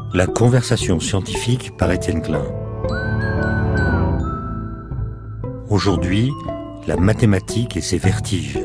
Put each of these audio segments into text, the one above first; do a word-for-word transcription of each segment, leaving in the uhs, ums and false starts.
La conversation scientifique par Étienne Klein. Aujourd'hui, la mathématique et ses vertiges.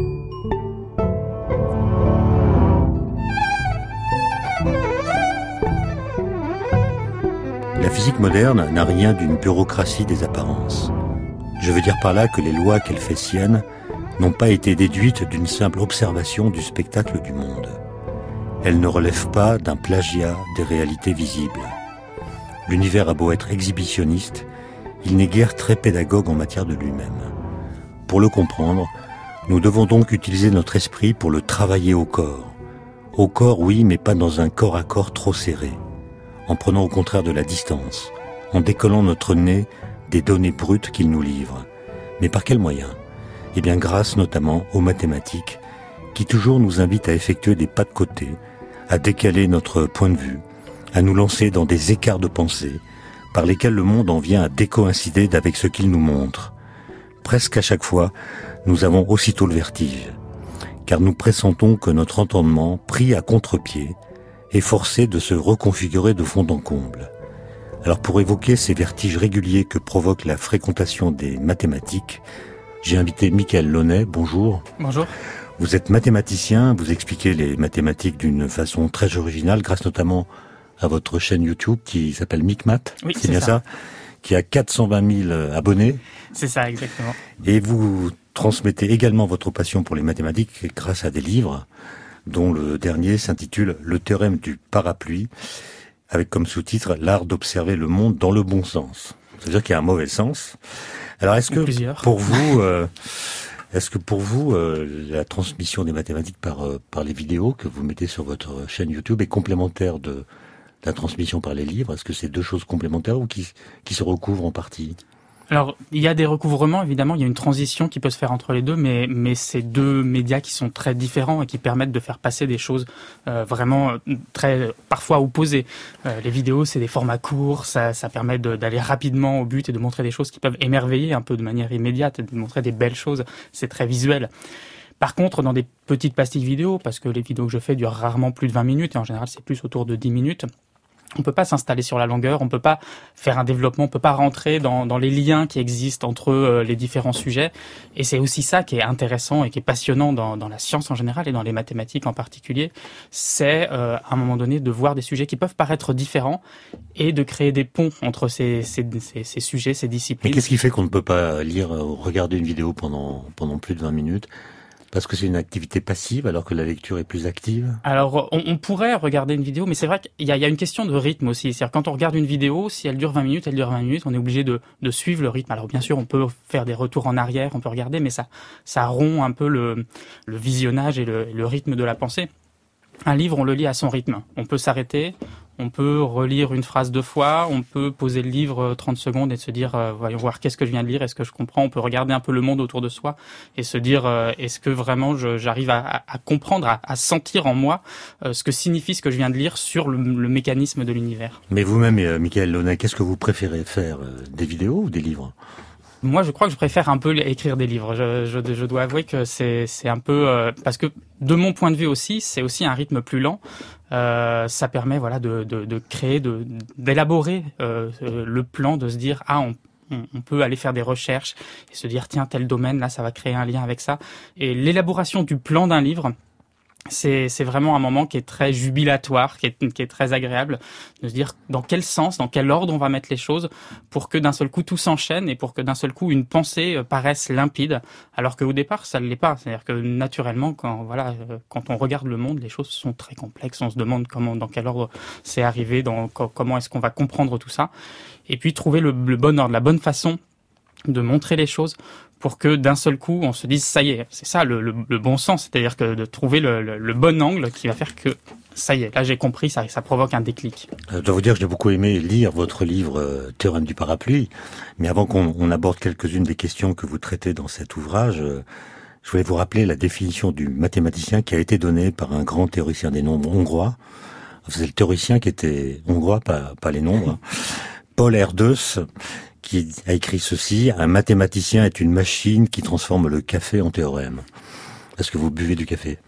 La physique moderne n'a rien d'une bureaucratie des apparences. Je veux dire par là que les lois qu'elle fait siennes n'ont pas été déduites d'une simple observation du spectacle du monde. Elles ne relèvent pas d'un plagiat des réalités visibles. L'univers a beau être exhibitionniste, il n'est guère très pédagogue en matière de lui-même. Pour le comprendre, nous devons donc utiliser notre esprit pour le travailler au corps. Au corps, oui, mais pas dans un corps à corps trop serré. En prenant au contraire de la distance, en décollant notre nez des données brutes qu'il nous livre. Mais par quels moyens ? Eh bien grâce notamment aux mathématiques, qui toujours nous invitent à effectuer des pas de côté, à décaler notre point de vue, à nous lancer dans des écarts de pensée, par lesquels le monde en vient à décoïncider d'avec ce qu'il nous montre. Presque à chaque fois, nous avons aussitôt le vertige, car nous pressentons que notre entendement, pris à contre-pied, est forcé de se reconfigurer de fond en comble. Alors pour évoquer ces vertiges réguliers que provoque la fréquentation des mathématiques, j'ai invité Mickaël Launay. Bonjour. Bonjour. Vous êtes mathématicien, vous expliquez les mathématiques d'une façon très originale, grâce notamment à votre chaîne YouTube qui s'appelle MicMat. Oui, c'est, c'est bien ça. ça, qui a quatre cent vingt mille abonnés. C'est ça, exactement. Et vous transmettez également votre passion pour les mathématiques grâce à des livres, dont le dernier s'intitule « Le théorème du parapluie », avec comme sous-titre « L'art d'observer le monde dans le bon sens ». C'est-à-dire qu'il y a un mauvais sens. Alors, est-ce que Plusieurs. pour vous, euh, est-ce que pour vous, euh, la transmission des mathématiques par euh, par les vidéos que vous mettez sur votre chaîne YouTube est complémentaire de la transmission par les livres ? Est-ce que c'est deux choses complémentaires ou qui qui se recouvrent en partie ? Alors, il y a des recouvrements, évidemment, il y a une transition qui peut se faire entre les deux, mais mais c'est deux médias qui sont très différents et qui permettent de faire passer des choses euh, vraiment très parfois opposées. Euh, les vidéos, c'est des formats courts, ça ça permet de, d'aller rapidement au but et de montrer des choses qui peuvent émerveiller un peu de manière immédiate, de montrer des belles choses, c'est très visuel. Par contre, dans des petites pastilles vidéo, parce que les vidéos que je fais durent rarement plus de vingt minutes, et en général c'est plus autour de dix minutes, on peut pas s'installer sur la longueur, on peut pas faire un développement, on peut pas rentrer dans, dans les liens qui existent entre euh, les différents sujets. Et c'est aussi ça qui est intéressant et qui est passionnant dans, dans la science en général et dans les mathématiques en particulier. C'est euh, à un moment donné de voir des sujets qui peuvent paraître différents et de créer des ponts entre ces, ces, ces, ces sujets, ces disciplines. Mais qu'est-ce qui fait qu'on ne peut pas lire ou regarder une vidéo pendant pendant plus de vingt minutes ? Parce que c'est une activité passive alors que la lecture est plus active ? Alors, on, on pourrait regarder une vidéo, mais c'est vrai qu'il y a, il y a une question de rythme aussi. C'est-à-dire, quand on regarde une vidéo, si elle dure vingt minutes, elle dure vingt minutes, on est obligé de, de suivre le rythme. Alors, bien sûr, on peut faire des retours en arrière, on peut regarder, mais ça, ça rompt un peu le, le visionnage et le, le rythme de la pensée. Un livre, on le lit à son rythme. On peut s'arrêter, on peut relire une phrase deux fois, on peut poser le livre trente secondes et se dire, euh, voyons voir qu'est-ce que je viens de lire, est-ce que je comprends ? On peut regarder un peu le monde autour de soi et se dire, euh, est-ce que vraiment je, j'arrive à, à comprendre, à, à sentir en moi euh, ce que signifie ce que je viens de lire sur le, le mécanisme de l'univers. Mais vous-même, euh, Mickaël Launay, qu'est-ce que vous préférez faire ? euh, Des vidéos ou des livres ? Moi, je crois que je préfère un peu écrire des livres. Je, je, je dois avouer que c'est, c'est un peu euh, parce que de mon point de vue aussi, c'est aussi un rythme plus lent. Euh, ça permet, voilà, de, de, de créer, de, d'élaborer euh, le plan, de se dire ah on on peut aller faire des recherches et se dire tiens tel domaine là, ça va créer un lien avec ça. Et l'élaboration du plan d'un livre, c'est c'est vraiment un moment qui est très jubilatoire, qui est qui est très agréable de se dire dans quel sens, dans quel ordre on va mettre les choses pour que d'un seul coup tout s'enchaîne et pour que d'un seul coup une pensée paraisse limpide, alors qu'au départ ça ne l'est pas. C'est-à-dire que naturellement quand voilà quand on regarde le monde, les choses sont très complexes. On se demande comment, dans quel ordre c'est arrivé, dans comment est-ce qu'on va comprendre tout ça, et puis trouver le, le bon ordre, la bonne façon de montrer les choses pour que d'un seul coup on se dise ça y est, c'est ça le, le, le bon sens, c'est-à-dire que de trouver le, le, le bon angle qui va faire que ça y est, là j'ai compris, ça, ça provoque un déclic. Je dois vous dire que j'ai beaucoup aimé lire votre livre euh, Théorème du parapluie, mais avant qu'on on aborde quelques-unes des questions que vous traitez dans cet ouvrage, euh, je voulais vous rappeler la définition du mathématicien qui a été donnée par un grand théoricien des nombres hongrois. C'est le théoricien qui était hongrois, pas, pas les nombres, hein. Paul Erdős, qui a écrit ceci: un mathématicien est une machine qui transforme le café en théorème. Est-ce que vous buvez du café ?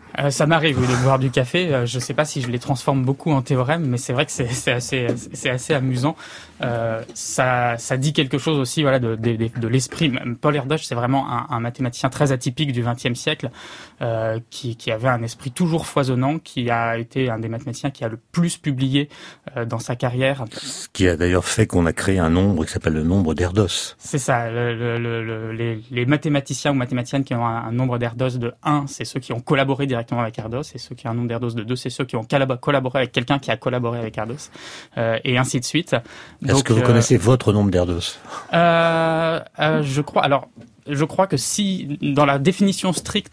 Euh, ça m'arrive oui, de boire du café. Euh, je ne sais pas si je les transforme beaucoup en théorèmes, mais c'est vrai que c'est, c'est assez, c'est assez amusant. Euh, ça, ça dit quelque chose aussi, voilà, de, de, de, de l'esprit. Paul Erdős, c'est vraiment un, un mathématicien très atypique du vingtième siècle, euh, qui, qui avait un esprit toujours foisonnant, qui a été un des mathématiciens qui a le plus publié euh, dans sa carrière. Ce qui a d'ailleurs fait qu'on a créé un nombre qui s'appelle le nombre d'Erdős. C'est ça. Le, le, le, les, les mathématiciens ou mathématiciennes qui ont un, un nombre d'Erdős de un, c'est ceux qui ont collaboré directement avec Erdős, et ceux qui ont un nombre d'Erdős de deux, c'est ceux qui ont collaboré avec quelqu'un qui a collaboré avec Erdős, euh, et ainsi de suite. Est-ce Donc, que vous euh, connaissez votre nombre d'Erdős? euh, euh, Je crois. Alors, je crois que si dans la définition stricte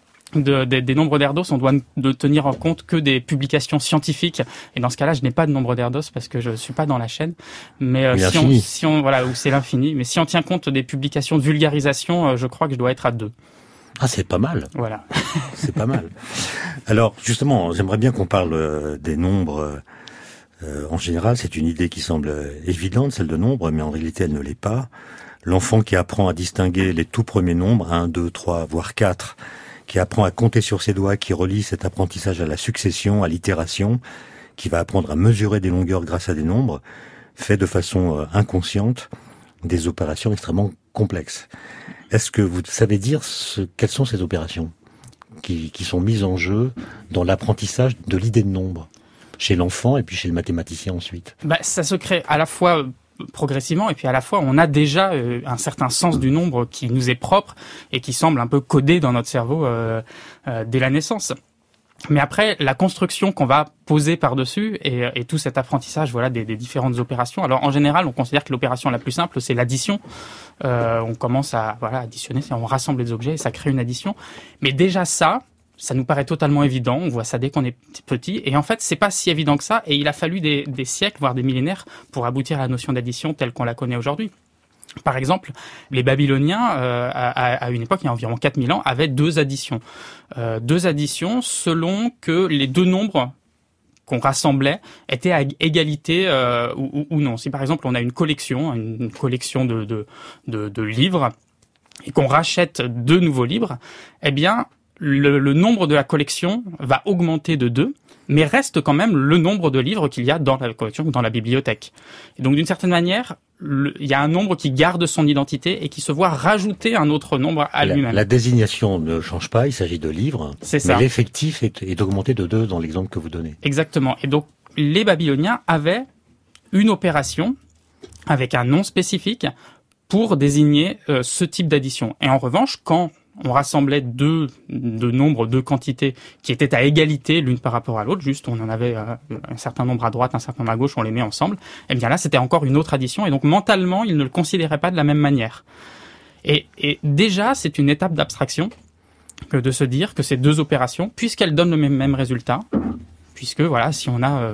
De, de, des nombres d'Erdős, on doit ne tenir en compte que des publications scientifiques. Et dans ce cas-là, je n'ai pas de nombre d'Erdős parce que je suis pas dans la chaîne. Mais euh, si, on, si on, voilà, où c'est l'infini. Mais si on tient compte des publications de vulgarisation, euh, je crois que je dois être à deux. Ah, c'est pas mal. Voilà. C'est pas mal. Alors, justement, j'aimerais bien qu'on parle euh, des nombres. Euh, en général, c'est une idée qui semble évidente, celle de nombre, mais en réalité, elle ne l'est pas. L'enfant qui apprend à distinguer les tout premiers nombres, un, deux, trois, voire quatre, qui apprend à compter sur ses doigts, qui relie cet apprentissage à la succession, à l'itération, qui va apprendre à mesurer des longueurs grâce à des nombres, fait de façon euh, inconsciente des opérations extrêmement complexes. Est-ce que vous savez dire ce, quelles sont ces opérations qui, qui sont mises en jeu dans l'apprentissage de l'idée de nombre, chez l'enfant et puis chez le mathématicien ensuite? Bah, ça se crée à la fois progressivement, et puis à la fois on a déjà euh, un certain sens du nombre qui nous est propre et qui semble un peu codé dans notre cerveau euh, euh, dès la naissance. Mais après, la construction qu'on va poser par-dessus et, et tout cet apprentissage, voilà, des, des différentes opérations. Alors en général, on considère que l'opération la plus simple, c'est l'addition. Euh, on commence à voilà additionner, on rassemble les objets et ça crée une addition. Mais déjà ça, ça nous paraît totalement évident, on voit ça dès qu'on est petit, et en fait, c'est pas si évident que ça, et il a fallu des, des siècles, voire des millénaires, pour aboutir à la notion d'addition telle qu'on la connaît aujourd'hui. Par exemple, les Babyloniens, euh, à, à une époque, il y a environ quatre mille ans, avaient deux additions. Euh, deux additions selon que les deux nombres qu'on rassemblait étaient à égalité euh, ou, ou non. Si par exemple, on a une collection, une collection de, de, de, de livres, et qu'on rachète deux nouveaux livres, eh bien, Le, le nombre de la collection va augmenter de deux, mais reste quand même le nombre de livres qu'il y a dans la collection ou dans la bibliothèque. Et donc, d'une certaine manière, le, il y a un nombre qui garde son identité et qui se voit rajouter un autre nombre à la, lui-même. La désignation ne change pas, il s'agit de livres, c'est ça. Mais l'effectif est, est augmenté de deux dans l'exemple que vous donnez. Exactement. Et donc, les Babyloniens avaient une opération avec un nom spécifique pour désigner euh, ce type d'addition. Et en revanche, quand on rassemblait deux, deux nombres, deux quantités qui étaient à égalité l'une par rapport à l'autre, juste on en avait euh, un certain nombre à droite, un certain nombre à gauche, on les met ensemble, et bien là c'était encore une autre addition, et donc mentalement ils ne le considéraient pas de la même manière. Et, et déjà c'est une étape d'abstraction que de se dire que ces deux opérations, puisqu'elles donnent le même, même résultat, puisque voilà, si on a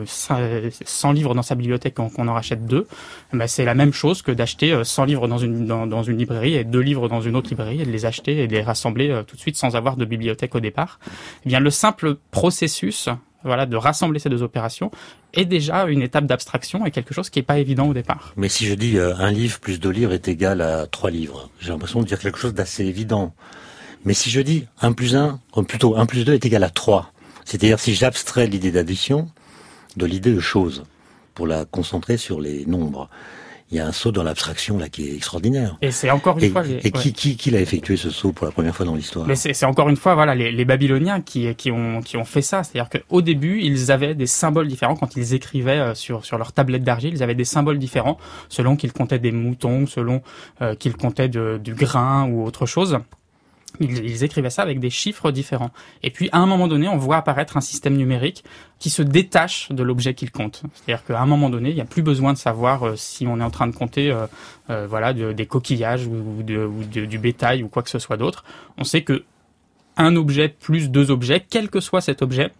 cent livres dans sa bibliothèque, qu'on, qu'on en rachète deux, ben c'est la même chose que d'acheter cent livres dans une, dans, dans une librairie et deux livres dans une autre librairie, et de les acheter et de les rassembler tout de suite sans avoir de bibliothèque au départ. Eh bien, le simple processus, voilà, de rassembler ces deux opérations est déjà une étape d'abstraction et quelque chose qui n'est pas évident au départ. Mais si je dis euh, un livre plus deux livres est égal à trois livres, j'ai l'impression de dire quelque chose d'assez évident. Mais si je dis un plus un, ou plutôt un plus deux est égal à trois, c'est-à-dire si j'abstrais l'idée d'addition de l'idée de chose pour la concentrer sur les nombres, il y a un saut dans l'abstraction là qui est extraordinaire. Et c'est encore une et, fois... Les, et qui, ouais. qui, qui l'a effectué ce saut pour la première fois dans l'histoire? Mais c'est, c'est encore une fois voilà les, les Babyloniens qui, qui, ont, qui ont fait ça. C'est-à-dire qu'au début, ils avaient des symboles différents. Quand ils écrivaient sur, sur leur tablette d'argile, ils avaient des symboles différents selon qu'ils comptaient des moutons, selon euh, qu'ils comptaient de, du grain ou autre chose. Ils, ils écrivaient ça avec des chiffres différents. Et puis, à un moment donné, on voit apparaître un système numérique qui se détache de l'objet qu'il compte. C'est-à-dire qu'à un moment donné, il n'y a plus besoin de savoir euh, si on est en train de compter euh, euh, voilà, de, des coquillages ou, de, ou de, du bétail ou quoi que ce soit d'autre. On sait que un objet plus deux objets, quel que soit cet objet,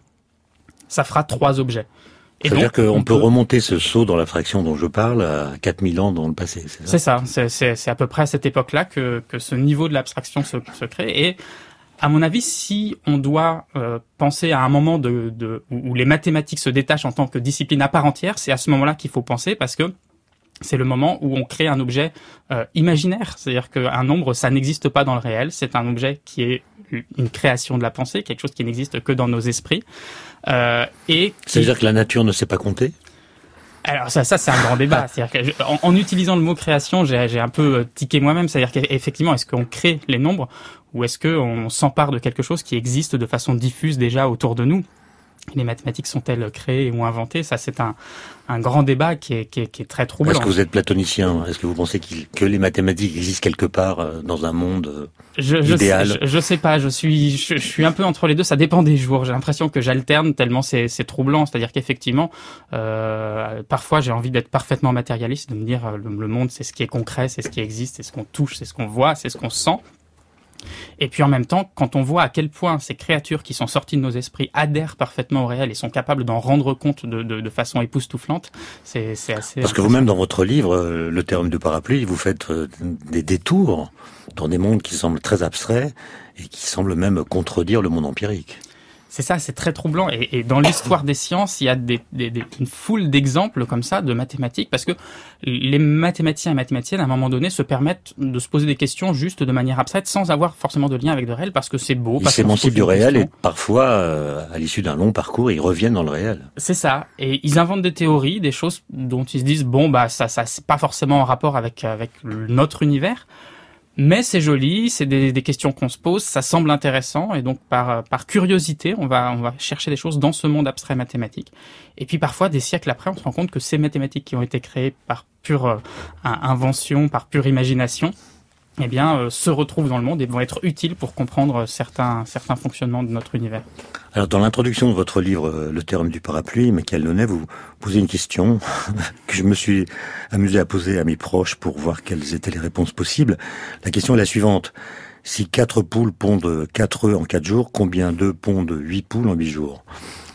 ça fera trois objets. Et ça veut donc, dire qu'on peut, peut remonter ce saut dans la fraction dont je parle à quatre mille ans dans le passé, c'est ça? C'est ça, c'est, c'est, c'est à peu près à cette époque-là que, que ce niveau de l'abstraction se, se crée. Et à mon avis, si on doit euh, penser à un moment de, de, où les mathématiques se détachent en tant que discipline à part entière, c'est à ce moment-là qu'il faut penser, parce que c'est le moment où on crée un objet euh, imaginaire. C'est-à-dire qu'un nombre, ça n'existe pas dans le réel, c'est un objet qui est une création de la pensée, quelque chose qui n'existe que dans nos esprits. Euh, et ça veut dire que la nature ne sait pas compter ? Alors ça, ça c'est un grand débat. C'est-à-dire que je, en, en utilisant le mot création, j'ai, j'ai un peu tiqué moi-même. C'est-à-dire qu'effectivement, est-ce qu'on crée les nombres ou est-ce qu'on s'empare de quelque chose qui existe de façon diffuse déjà autour de nous ? Les mathématiques sont-elles créées ou inventées ? Ça, c'est un, un grand débat qui est, qui est, qui est très troublant. Est-ce que vous êtes platonicien ? Est-ce que vous pensez qu'il, que les mathématiques existent quelque part dans un monde je, idéal ? je, je, je sais pas. Je suis, je, je suis un peu entre les deux. Ça dépend des jours. J'ai l'impression que j'alterne tellement c'est, c'est troublant. C'est-à-dire qu'effectivement, euh, parfois, j'ai envie d'être parfaitement matérialiste, de me dire le, le monde, c'est ce qui est concret, c'est ce qui existe, c'est ce qu'on touche, c'est ce qu'on voit, c'est ce qu'on sent. Et puis en même temps, quand on voit à quel point ces créatures qui sont sorties de nos esprits adhèrent parfaitement au réel et sont capables d'en rendre compte de, de, de façon époustouflante, c'est, c'est assez... Parce que vous-même, dans votre livre, Le théorème du parapluie, vous faites des détours dans des mondes qui semblent très abstraits et qui semblent même contredire le monde empirique. C'est ça, c'est très troublant. Et, et dans l'histoire des sciences, il y a des, des, des, une foule d'exemples comme ça de mathématiques, parce que les mathématiciens et mathématiciennes, à un moment donné, se permettent de se poser des questions juste de manière abstraite, sans avoir forcément de lien avec le réel, parce que c'est beau. Ils s'émancipent du réel et parfois, euh, à l'issue d'un long parcours, ils reviennent dans le réel. C'est ça. Et ils inventent des théories, des choses dont ils se disent, bon, bah ça, ça c'est pas forcément en rapport avec, avec notre univers. Mais c'est joli, c'est des, des questions qu'on se pose, ça semble intéressant et donc par par curiosité, on va on va chercher des choses dans ce monde abstrait mathématique. Et puis parfois, des siècles après, on se rend compte que ces mathématiques qui ont été créées par pure euh, invention, par pure imagination, eh bien, euh, se retrouvent dans le monde et vont être utiles pour comprendre certains certains fonctionnements de notre univers. Alors, dans l'introduction de votre livre, Le théorème du parapluie, Michael Launay, vous posez une question que je me suis amusé à poser à mes proches pour voir quelles étaient les réponses possibles. La question est la suivante. Si quatre poules pondent quatre œufs en quatre jours, combien d'œufs pondent huit poules en huit jours ?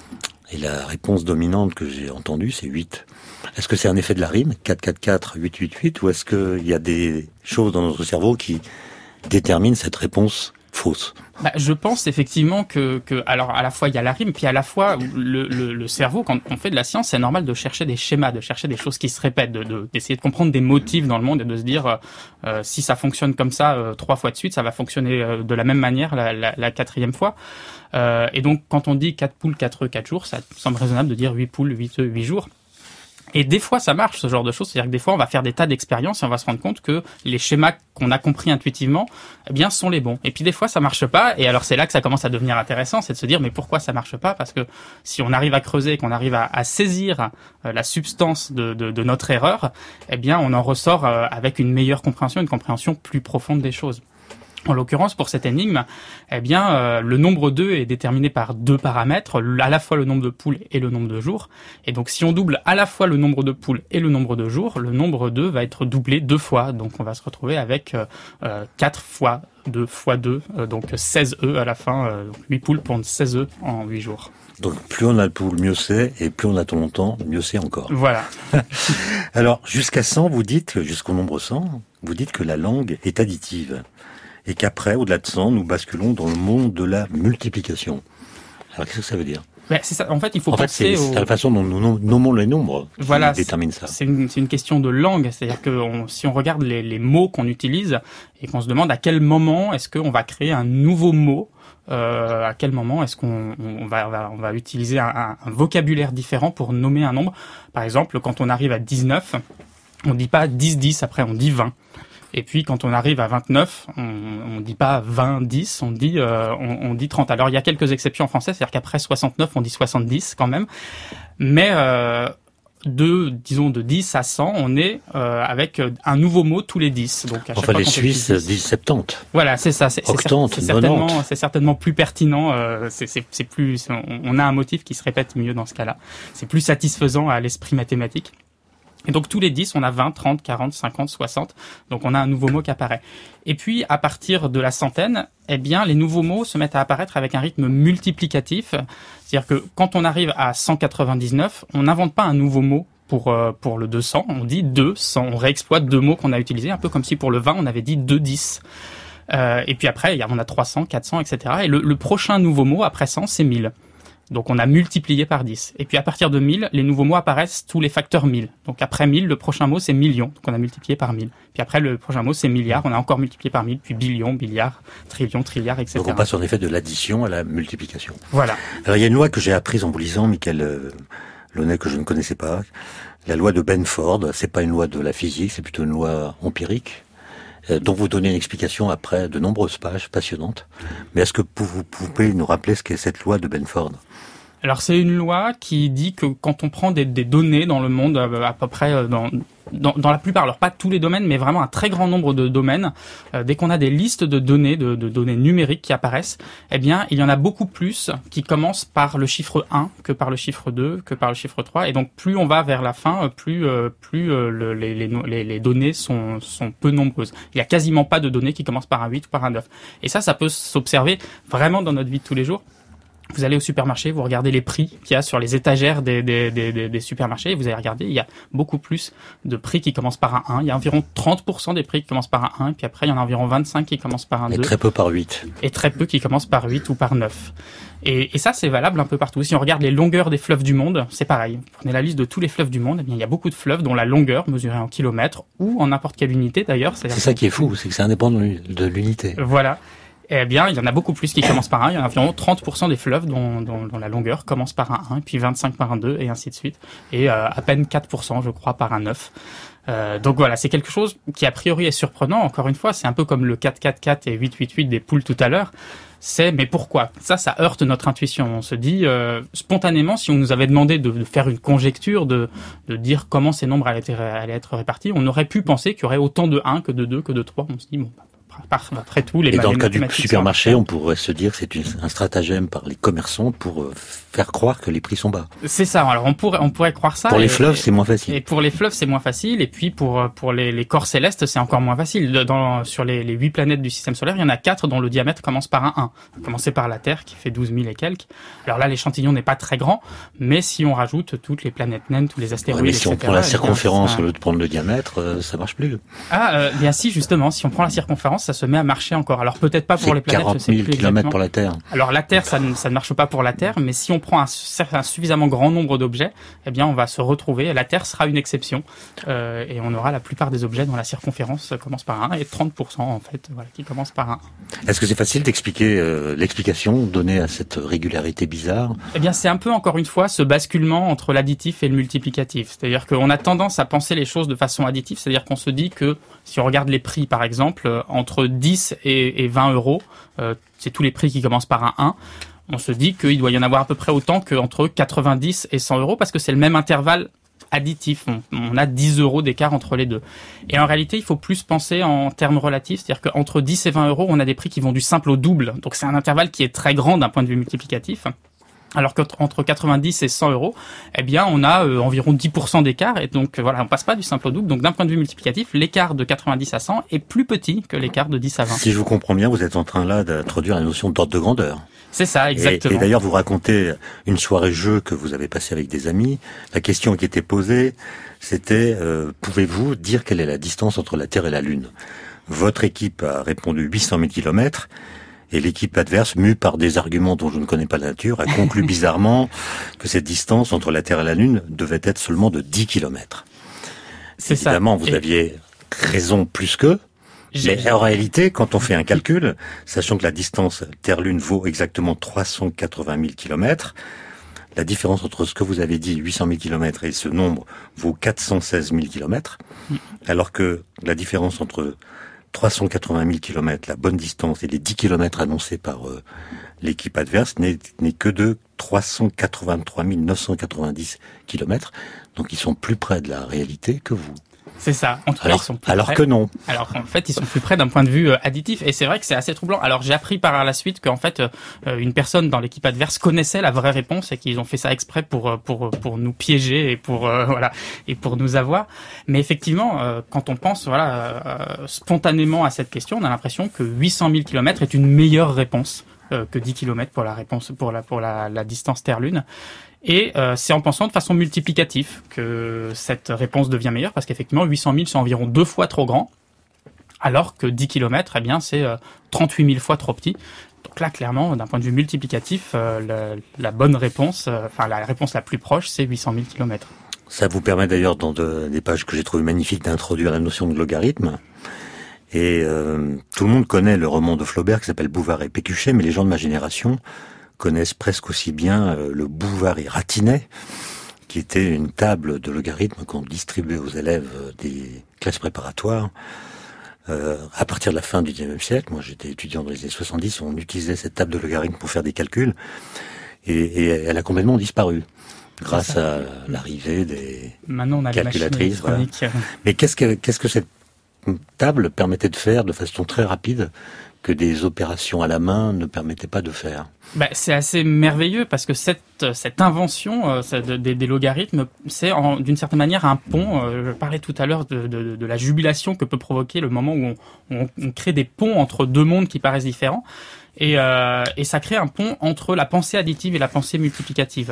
Et la réponse dominante que j'ai entendue, c'est huit. Est-ce que c'est un effet de la rime, quatre, quatre, quatre, huit, huit, huit, ou est-ce qu'il y a des choses dans notre cerveau qui déterminent cette réponse fausse ? Bah, je pense effectivement que, que, alors à la fois il y a la rime, puis à la fois le, le, le cerveau, quand on fait de la science, c'est normal de chercher des schémas, de chercher des choses qui se répètent, de, de, d'essayer de comprendre des motifs dans le monde et de se dire euh, si ça fonctionne comme ça euh, trois fois de suite, ça va fonctionner euh, de la même manière la, la, la quatrième fois. Euh, et donc quand on dit quatre poules, quatre œufs, quatre jours, ça semble raisonnable de dire huit poules, huit œufs, huit jours. Et des fois, ça marche, ce genre de choses. C'est-à-dire que des fois, on va faire des tas d'expériences et on va se rendre compte que les schémas qu'on a compris intuitivement, eh bien, sont les bons. Et puis, des fois, ça marche pas. Et alors, c'est là que ça commence à devenir intéressant. C'est de se dire, mais pourquoi ça marche pas? Parce que si on arrive à creuser, qu'on arrive à, à saisir euh, la substance de, de, de notre erreur, eh bien, on en ressort euh, avec une meilleure compréhension, une compréhension plus profonde des choses. En l'occurrence, pour cette énigme, eh bien, euh, le nombre deux est déterminé par deux paramètres, à la fois le nombre de poules et le nombre de jours. Et donc, si on double à la fois le nombre de poules et le nombre de jours, le nombre deux va être doublé deux fois. Donc, on va se retrouver avec euh, quatre fois deux fois deux, euh, donc seize œufs à la fin. Euh, donc huit poules pondent seize œufs en huit jours. Donc, plus on a de poules, mieux c'est, et plus on attend longtemps, mieux c'est encore. Voilà. Alors, jusqu'à cent, vous dites, jusqu'au nombre cent, vous dites que la langue est additive. Et qu'après, au-delà de cent, nous basculons dans le monde de la multiplication. Alors, qu'est-ce que ça veut dire ? Ben, c'est ça. En fait, il faut en penser fait, c'est, au... c'est la façon dont nous nommons les nombres qui voilà, détermine ça. C'est une, c'est une question de langue. C'est-à-dire que on, si on regarde les, les mots qu'on utilise et qu'on se demande à quel moment est-ce qu'on va créer un nouveau mot, euh, à quel moment est-ce qu'on on va, on va, on va utiliser un, un, un vocabulaire différent pour nommer un nombre. Par exemple, quand on arrive à dix-neuf, on dit pas dix dix, après on dit vingt. Et puis quand on arrive à vingt-neuf, on, on dit pas vingt dix, on dit euh, on, on dit trente. Alors il y a quelques exceptions en français, c'est-à-dire qu'après soixante-neuf, on dit soixante-dix quand même. Mais euh, de disons de dix à cent, on est euh, avec un nouveau mot tous les dix. Donc à chaque enfin fois les Suisses disent septante. Voilà, c'est ça. C'est, octante, c'est, c'est certainement, c'est certainement plus pertinent. Euh, c'est, c'est, c'est plus, c'est, on a un motif qui se répète mieux dans ce cas-là. C'est plus satisfaisant à l'esprit mathématique. Et donc tous les dix, on a vingt, trente, quarante, cinquante, soixante. Donc on a un nouveau mot qui apparaît. Et puis à partir de la centaine, eh bien les nouveaux mots se mettent à apparaître avec un rythme multiplicatif. C'est-à-dire que quand on arrive à cent quatre-vingt-dix-neuf, on n'invente pas un nouveau mot pour euh, pour le deux cents. On dit deux cents. On réexploite deux mots qu'on a utilisés, un peu comme si pour le vingt, on avait dit deux dix. Euh, et puis après, on a trois cents, quatre cents, et cetera. Et le, le prochain nouveau mot après cent, c'est mille. Donc on a multiplié par dix. Et puis à partir de mille, les nouveaux mots apparaissent tous les facteurs mille. Donc après mille, le prochain mot c'est million. Donc on a multiplié par mille. Puis après le prochain mot c'est milliard. On a encore multiplié par mille. Puis billion, billiard, trillion, trilliard, et cetera. Donc on passe en effet de l'addition à la multiplication. Voilà. Alors il y a une loi que j'ai apprise en vous lisant, Michael euh, Launay, que je ne connaissais pas. La loi de Benford. C'est pas une loi de la physique, c'est plutôt une loi empirique, euh, dont vous donnez une explication après de nombreuses pages passionnantes. Mais est-ce que vous pouvez nous rappeler ce qu'est cette loi de Benford ? Alors c'est une loi qui dit que quand on prend des, des données dans le monde, à peu près dans, dans, dans la plupart, alors pas tous les domaines, mais vraiment un très grand nombre de domaines, euh, dès qu'on a des listes de données, de, de données numériques qui apparaissent, eh bien il y en a beaucoup plus qui commencent par le chiffre un que par le chiffre deux, que par le chiffre trois, et donc plus on va vers la fin, plus euh, plus euh, le, les, les, les données sont, sont peu nombreuses. Il y a quasiment pas de données qui commencent par un huit ou par un neuf. Et ça, ça peut s'observer vraiment dans notre vie de tous les jours. Vous allez au supermarché, vous regardez les prix qu'il y a sur les étagères des, des, des, des supermarchés, et vous allez regarder, il y a beaucoup plus de prix qui commencent par un un. Il y a environ trente pour cent des prix qui commencent par un un, et puis après il y en a environ vingt-cinq qui commencent par un deux. Et très peu par huit. Et très peu qui commencent par huit ou par neuf. Et, et ça, c'est valable un peu partout. Si on regarde les longueurs des fleuves du monde, c'est pareil. Prenez la liste de tous les fleuves du monde, eh bien, il y a beaucoup de fleuves dont la longueur, mesurée en kilomètres, ou en n'importe quelle unité d'ailleurs. C'est ça qui est fou, c'est que c'est indépendant de l'unité. Voilà. Eh bien, il y en a beaucoup plus qui commencent par un. Il y en a environ trente pour cent des fleuves dont, dont, dont la longueur commence par un un, puis vingt-cinq par un deux, et ainsi de suite. Et euh, à peine quatre pour cent, je crois, par un neuf. Euh, donc voilà, c'est quelque chose qui a priori est surprenant. Encore une fois, c'est un peu comme le quatre quatre quatre et huit huit huit des poules tout à l'heure. C'est mais pourquoi ? Ça, ça heurte notre intuition. On se dit euh, spontanément, si on nous avait demandé de, de faire une conjecture, de, de dire comment ces nombres allaient être, allaient être répartis, on aurait pu penser qu'il y aurait autant de un que de deux que de trois. On se dit bon. Après tout, les et dans le cas du supermarché, on pourrait se dire que c'est une, un stratagème par les commerçants pour euh, faire croire que les prix sont bas. C'est ça. Alors on pourrait, on pourrait croire ça. Pour et, les fleuves, c'est moins facile. Et pour les fleuves, c'est moins facile. Et puis pour pour les, les corps célestes, c'est encore moins facile. Dans sur les les huit planètes du système solaire, il y en a quatre dont le diamètre commence par un un. On va commencer par la Terre qui fait douze mille et quelques. Alors là, l'échantillon n'est pas très grand, mais si on rajoute toutes les planètes naines, tous les astéroïdes, ouais, mais si et cetera. On prend la circonférence ça... au lieu de prendre le diamètre, euh, ça marche plus. Ah, euh, bien si justement, si on prend la circonférence, ça se met à marcher encore. Alors peut-être pas pour les planètes, quarante mille kilomètres pour la Terre. Alors la Terre, ça ne, ça ne marche pas pour la Terre, mais si on prend un, un suffisamment grand nombre d'objets, eh bien on va se retrouver. La Terre sera une exception, euh, et on aura la plupart des objets dont la circonférence commence par un et trente pour cent en fait, voilà, qui commencent par un. Est-ce que c'est facile d'expliquer euh, l'explication donnée à cette régularité bizarre ? Eh bien c'est un peu encore une fois ce basculement entre l'additif et le multiplicatif. C'est-à-dire qu'on a tendance à penser les choses de façon additive, c'est-à-dire qu'on se dit que si on regarde les prix par exemple, entre dix et, et vingt euros, euh, c'est tous les prix qui commencent par un un. On se dit qu'il doit y en avoir à peu près autant qu'entre quatre-vingt-dix et cent euros parce que c'est le même intervalle additif. On, on a dix euros d'écart entre les deux. Et en réalité, il faut plus penser en termes relatifs, c'est-à-dire qu'entre dix et vingt euros, on a des prix qui vont du simple au double. Donc c'est un intervalle qui est très grand d'un point de vue multiplicatif. Alors qu'entre quatre-vingt-dix et cent euros, eh bien, on a euh, environ dix pour cent d'écart. Et donc, voilà, on passe pas du simple au double. Donc, d'un point de vue multiplicatif, l'écart de quatre-vingt-dix à cent est plus petit que l'écart de dix à vingt. Si je vous comprends bien, vous êtes en train là d'introduire la notion d'ordre de grandeur. C'est ça, exactement. Et, et d'ailleurs, vous racontez une soirée jeu que vous avez passée avec des amis. La question qui était posée, c'était euh, pouvez-vous dire quelle est la distance entre la Terre et la Lune ? Votre équipe a répondu huit cent mille kilomètres. Et l'équipe adverse, mue par des arguments dont je ne connais pas la nature, a conclu bizarrement que cette distance entre la Terre et la Lune devait être seulement de dix kilomètres. C'est Évidemment, ça. vous et... aviez raison plus qu'eux. Mais en réalité, quand on fait un calcul, sachant que la distance Terre-Lune vaut exactement trois cent quatre-vingt mille kilomètres, la différence entre ce que vous avez dit, huit cent mille kilomètres, et ce nombre vaut quatre cent seize mille kilomètres, alors que la différence entre trois cent quatre-vingt mille kilomètres, la bonne distance, et les dix kilomètres annoncés par euh, l'équipe adverse n'est, n'est que de trois cent quatre-vingt-trois mille neuf cent quatre-vingt-dix kilomètres. Donc ils sont plus près de la réalité que vous. C'est ça. En tout cas, alors, ils sont plus alors près. que non. Alors qu'en fait, ils sont plus près d'un point de vue euh, additif. Et c'est vrai que c'est assez troublant. Alors j'ai appris par la suite qu'en fait, euh, une personne dans l'équipe adverse connaissait la vraie réponse et qu'ils ont fait ça exprès pour pour pour nous piéger et pour euh, voilà et pour nous avoir. Mais effectivement, euh, quand on pense voilà euh, spontanément à cette question, on a l'impression que huit cent mille kilomètres est une meilleure réponse euh, que dix kilomètres pour la réponse pour la pour la, la distance Terre-Lune. Et euh, c'est en pensant de façon multiplicative que cette réponse devient meilleure, parce qu'effectivement, huit cent mille, c'est environ deux fois trop grand, alors que dix kilomètres, eh bien, c'est euh, trente-huit mille fois trop petit. Donc là, clairement, d'un point de vue multiplicatif, euh, la, la bonne réponse, euh, enfin la réponse la plus proche, c'est huit cent mille kilomètres. Ça vous permet d'ailleurs, dans de, des pages que j'ai trouvées magnifiques, d'introduire la notion de logarithme. Et euh, tout le monde connaît le roman de Flaubert qui s'appelle Bouvard et Pécuchet, mais les gens de ma génération connaissent presque aussi bien euh, le Bouvard et Ratinet, qui était une table de logarithme qu'on distribuait aux élèves des classes préparatoires. Euh, à partir de la fin du dix-neuvième siècle, moi j'étais étudiant dans les années soixante-dix, on utilisait cette table de logarithme pour faire des calculs, et, et elle a complètement disparu grâce à l'arrivée des Maintenant, on a calculatrices. Voilà. Mais qu'est-ce que, qu'est-ce que cette table permettait de faire de façon très rapide que des opérations à la main ne permettaient pas de faire? Bah, c'est assez merveilleux parce que cette cette invention euh, cette, des, des logarithmes, c'est en, d'une certaine manière un pont. Euh, je parlais tout à l'heure de, de, de la jubilation que peut provoquer le moment où on, on, on crée des ponts entre deux mondes qui paraissent différents, et, euh, et ça crée un pont entre la pensée additive et la pensée multiplicative.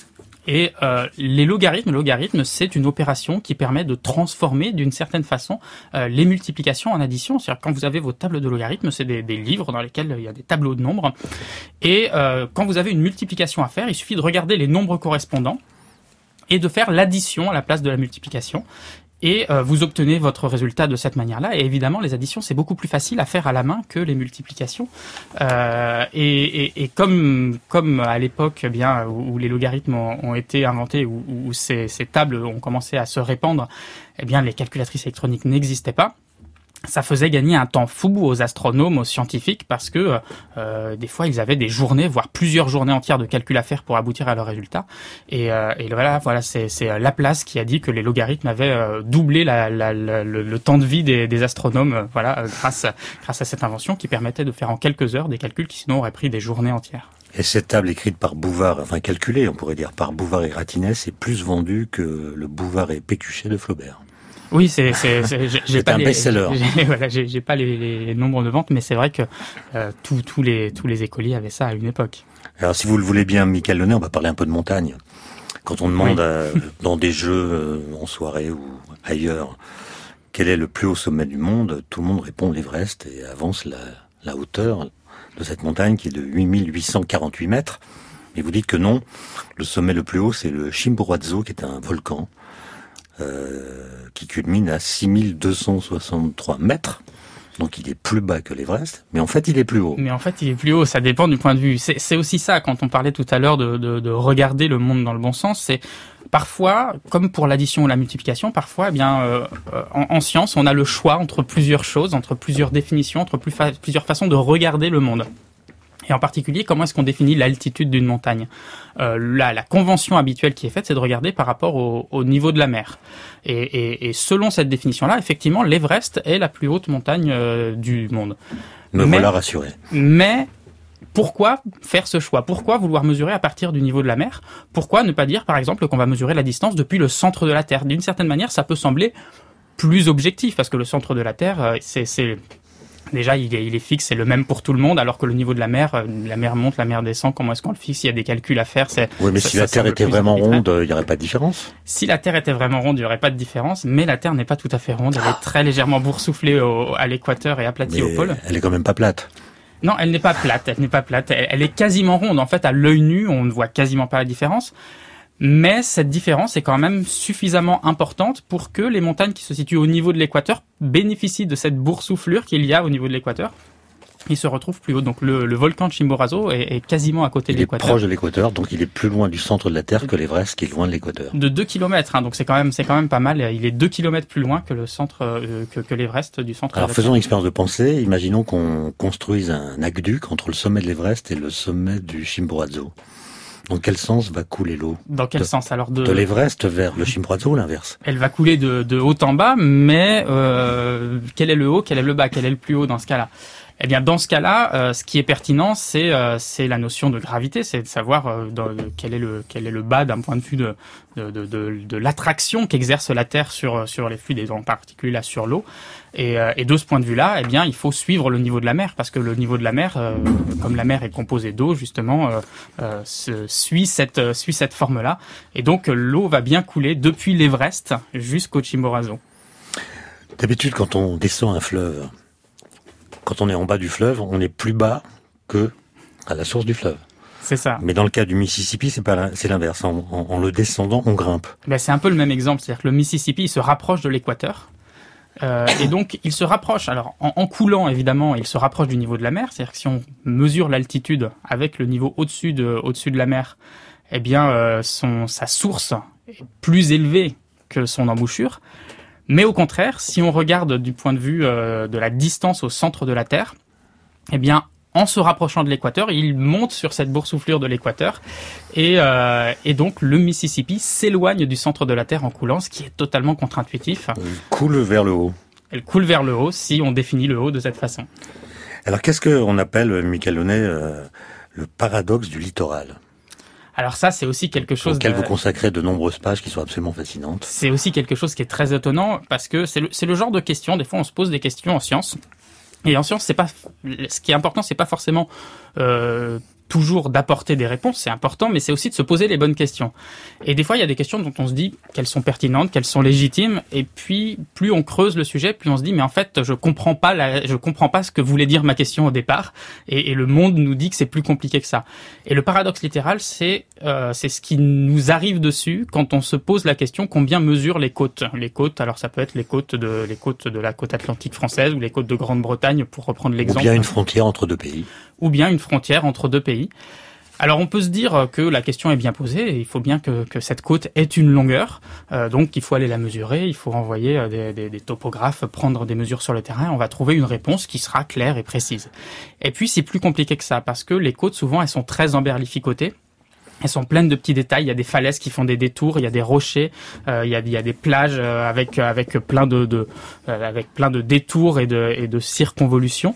Et euh, les logarithmes, le logarithme, c'est une opération qui permet de transformer d'une certaine façon euh, les multiplications en addition. C'est-à-dire quand vous avez vos tables de logarithmes, c'est des, des livres dans lesquels il y a des tableaux de nombres. Et euh, quand vous avez une multiplication à faire, il suffit de regarder les nombres correspondants et de faire l'addition à la place de la multiplication. Et euh, vous obtenez votre résultat de cette manière-là. Et évidemment, les additions, c'est beaucoup plus facile à faire à la main que les multiplications. Euh, et, et, et comme comme à l'époque, eh bien où, où les logarithmes ont, ont été inventés, où, où ces, ces tables ont commencé à se répandre, eh bien les calculatrices électroniques n'existaient pas. Ça faisait gagner un temps fou aux astronomes, aux scientifiques, parce que euh, des fois ils avaient des journées, voire plusieurs journées entières de calcul à faire pour aboutir à leurs résultats. Et, euh, et voilà, voilà, c'est, c'est Laplace qui a dit que les logarithmes avaient euh, doublé la, la, la, le, le temps de vie des, des astronomes, euh, voilà, euh, grâce grâce à cette invention qui permettait de faire en quelques heures des calculs qui sinon auraient pris des journées entières. Et cette table écrite par Bouvard, enfin calculée, on pourrait dire par Bouvard et Ratinet, c'est plus vendu que le Bouvard et Pécuchet de Flaubert. Oui, c'est, c'est, c'est j'ai, j'ai pas un les, best-seller. J'ai, voilà, j'ai, j'ai pas les, les nombres de ventes, mais c'est vrai que euh, tous, tous les, tous les écoliers avaient ça à une époque. Alors, si vous le voulez bien, Michael Launay, on va parler un peu de montagne. Quand on demande oui. à, dans des jeux euh, en soirée ou ailleurs, quel est le plus haut sommet du monde, tout le monde répond l'Everest et avance la, la hauteur de cette montagne qui est de huit mille huit cent quarante-huit mètres. Mais vous dites que non, le sommet le plus haut, c'est le Chimborazo, qui est un volcan. Euh, qui culmine à six mille deux cent soixante-trois mètres. Donc il est plus bas que l'Everest, mais en fait il est plus haut. Mais en fait il est plus haut, ça dépend du point de vue. C'est, c'est aussi ça, quand on parlait tout à l'heure de, de, de regarder le monde dans le bon sens, c'est parfois, comme pour l'addition ou la multiplication, parfois, eh bien, euh, en, en science, on a le choix entre plusieurs choses, entre plusieurs définitions, entre plus fa- plusieurs façons de regarder le monde. Et en particulier, comment est-ce qu'on définit l'altitude d'une montagne ? euh, la, la convention habituelle qui est faite, c'est de regarder par rapport au, au niveau de la mer. Et, et, et selon cette définition-là, effectivement, l'Everest est la plus haute montagne euh, du monde. Me mais, voilà rassuré. Mais pourquoi faire ce choix ? Pourquoi vouloir mesurer à partir du niveau de la mer ? Pourquoi ne pas dire, par exemple, qu'on va mesurer la distance depuis le centre de la Terre ? D'une certaine manière, ça peut sembler plus objectif, parce que le centre de la Terre, c'est... c'est Déjà, il est, il est fixe, c'est le même pour tout le monde, alors que le niveau de la mer, la mer monte, la mer descend, comment est-ce qu'on le fixe ? Il y a des calculs à faire. C'est, oui, mais ça, si ça la Terre était vraiment ronde, il n'y aurait pas de différence ? Si la Terre était vraiment ronde, il n'y aurait pas de différence, mais la Terre n'est pas tout à fait ronde, elle est très légèrement boursouflée au, à l'équateur et aplatie mais au pôle. Elle est quand même pas plate. Non, elle n'est pas plate, elle n'est pas plate, elle, elle est quasiment ronde. En fait, à l'œil nu, on ne voit quasiment pas la différence. Mais cette différence est quand même suffisamment importante pour que les montagnes qui se situent au niveau de l'équateur bénéficient de cette boursouflure qu'il y a au niveau de l'équateur. Il se retrouve plus haut. Donc le, le volcan de Chimborazo est, est quasiment à côté il de l'équateur. Il est proche de l'équateur, donc il est plus loin du centre de la Terre que l'Everest, qui est loin de l'équateur. De deux kilomètres, hein, donc c'est quand même c'est quand même pas mal. Il est deux kilomètres plus loin que le centre euh, que, que l'Everest du centre. Alors de la faisons Terre. une expérience de pensée. Imaginons qu'on construise un aqueduc entre le sommet de l'Everest et le sommet du Chimborazo. Dans quel sens va couler l'eau ? Dans quel de, sens alors de, de l'Everest vers le Chimborazo ou l'inverse ? Elle va couler de, de haut en bas, mais euh, quel est le haut, quel est le bas, quel est le plus haut dans ce cas-là ? Eh bien, dans ce cas-là, euh, ce qui est pertinent, c'est euh, c'est la notion de gravité, c'est de savoir euh, dans, quel est le quel est le bas d'un point de vue de de de, de, de l'attraction qu'exerce la Terre sur sur les fluides et en particulier là sur l'eau. Et, euh, et de ce point de vue-là, eh bien, il faut suivre le niveau de la mer parce que le niveau de la mer, euh, comme la mer est composée d'eau, justement, euh, euh, se, suit cette euh, suit cette forme-là. Et donc, l'eau va bien couler depuis l'Everest jusqu'au Chimborazo. D'habitude, quand on descend un fleuve, quand on est en bas du fleuve, on est plus bas que À la source du fleuve. C'est ça. Mais dans le cas du Mississippi, c'est pas la, c'est l'inverse. En, en, en le descendant, on grimpe. Ben, c'est un peu le même exemple. C'est-à-dire que le Mississippi, il se rapproche de l'équateur. Euh, et donc, il se rapproche. Alors, en, en coulant, évidemment, il se rapproche du niveau de la mer. C'est-à-dire que si on mesure l'altitude avec le niveau au-dessus de, au-dessus de la mer, eh bien, euh, son, sa source est plus élevée que son embouchure. Mais au contraire, si on regarde du point de vue euh, de la distance au centre de la Terre, eh bien, en se rapprochant de l'équateur, il monte sur cette boursouflure de l'équateur et, euh, et donc le Mississippi s'éloigne du centre de la Terre en coulant, ce qui est totalement contre-intuitif. Il coule vers le haut. Elle coule vers le haut si on définit le haut de cette façon. Alors qu'est-ce qu'on appelle, Michael Launay, euh, le paradoxe du littoral ? Alors ça, c'est aussi quelque chose... auquel de... vous consacrez de nombreuses pages qui sont absolument fascinantes. C'est aussi quelque chose qui est très étonnant parce que c'est le, c'est le genre de questions, des fois on se pose des questions en sciences. Et en science, c'est pas, ce qui est important, c'est pas forcément euh, toujours d'apporter des réponses, c'est important, mais c'est aussi de se poser les bonnes questions. Et des fois, il y a des questions dont on se dit qu'elles sont pertinentes, qu'elles sont légitimes, et puis plus on creuse le sujet, plus on se dit mais en fait, je comprends pas, la, je comprends pas ce que voulait dire ma question au départ, et, et le monde nous dit que c'est plus compliqué que ça. Et le paradoxe littéral, c'est euh, c'est ce qui nous arrive dessus quand on se pose la question combien mesurent les côtes. Les côtes, alors ça peut être les côtes de les côtes de la côte atlantique française ou les côtes de Grande-Bretagne, pour reprendre l'exemple. Ou bien une frontière entre deux pays. Ou bien une frontière entre deux pays. Alors on peut se dire que la question est bien posée, et il faut bien que, que cette côte ait une longueur, euh, donc il faut aller la mesurer, il faut envoyer des, des, des topographes prendre des mesures sur le terrain, on va trouver une réponse qui sera claire et précise. Et puis c'est plus compliqué que ça, parce que les côtes souvent elles sont très emberlificotées. Elles sont pleines de petits détails. Il y a des falaises qui font des détours, il y a des rochers, euh, il y a, il y a des plages euh, avec avec plein de, de euh, avec plein de détours et de et de circonvolutions.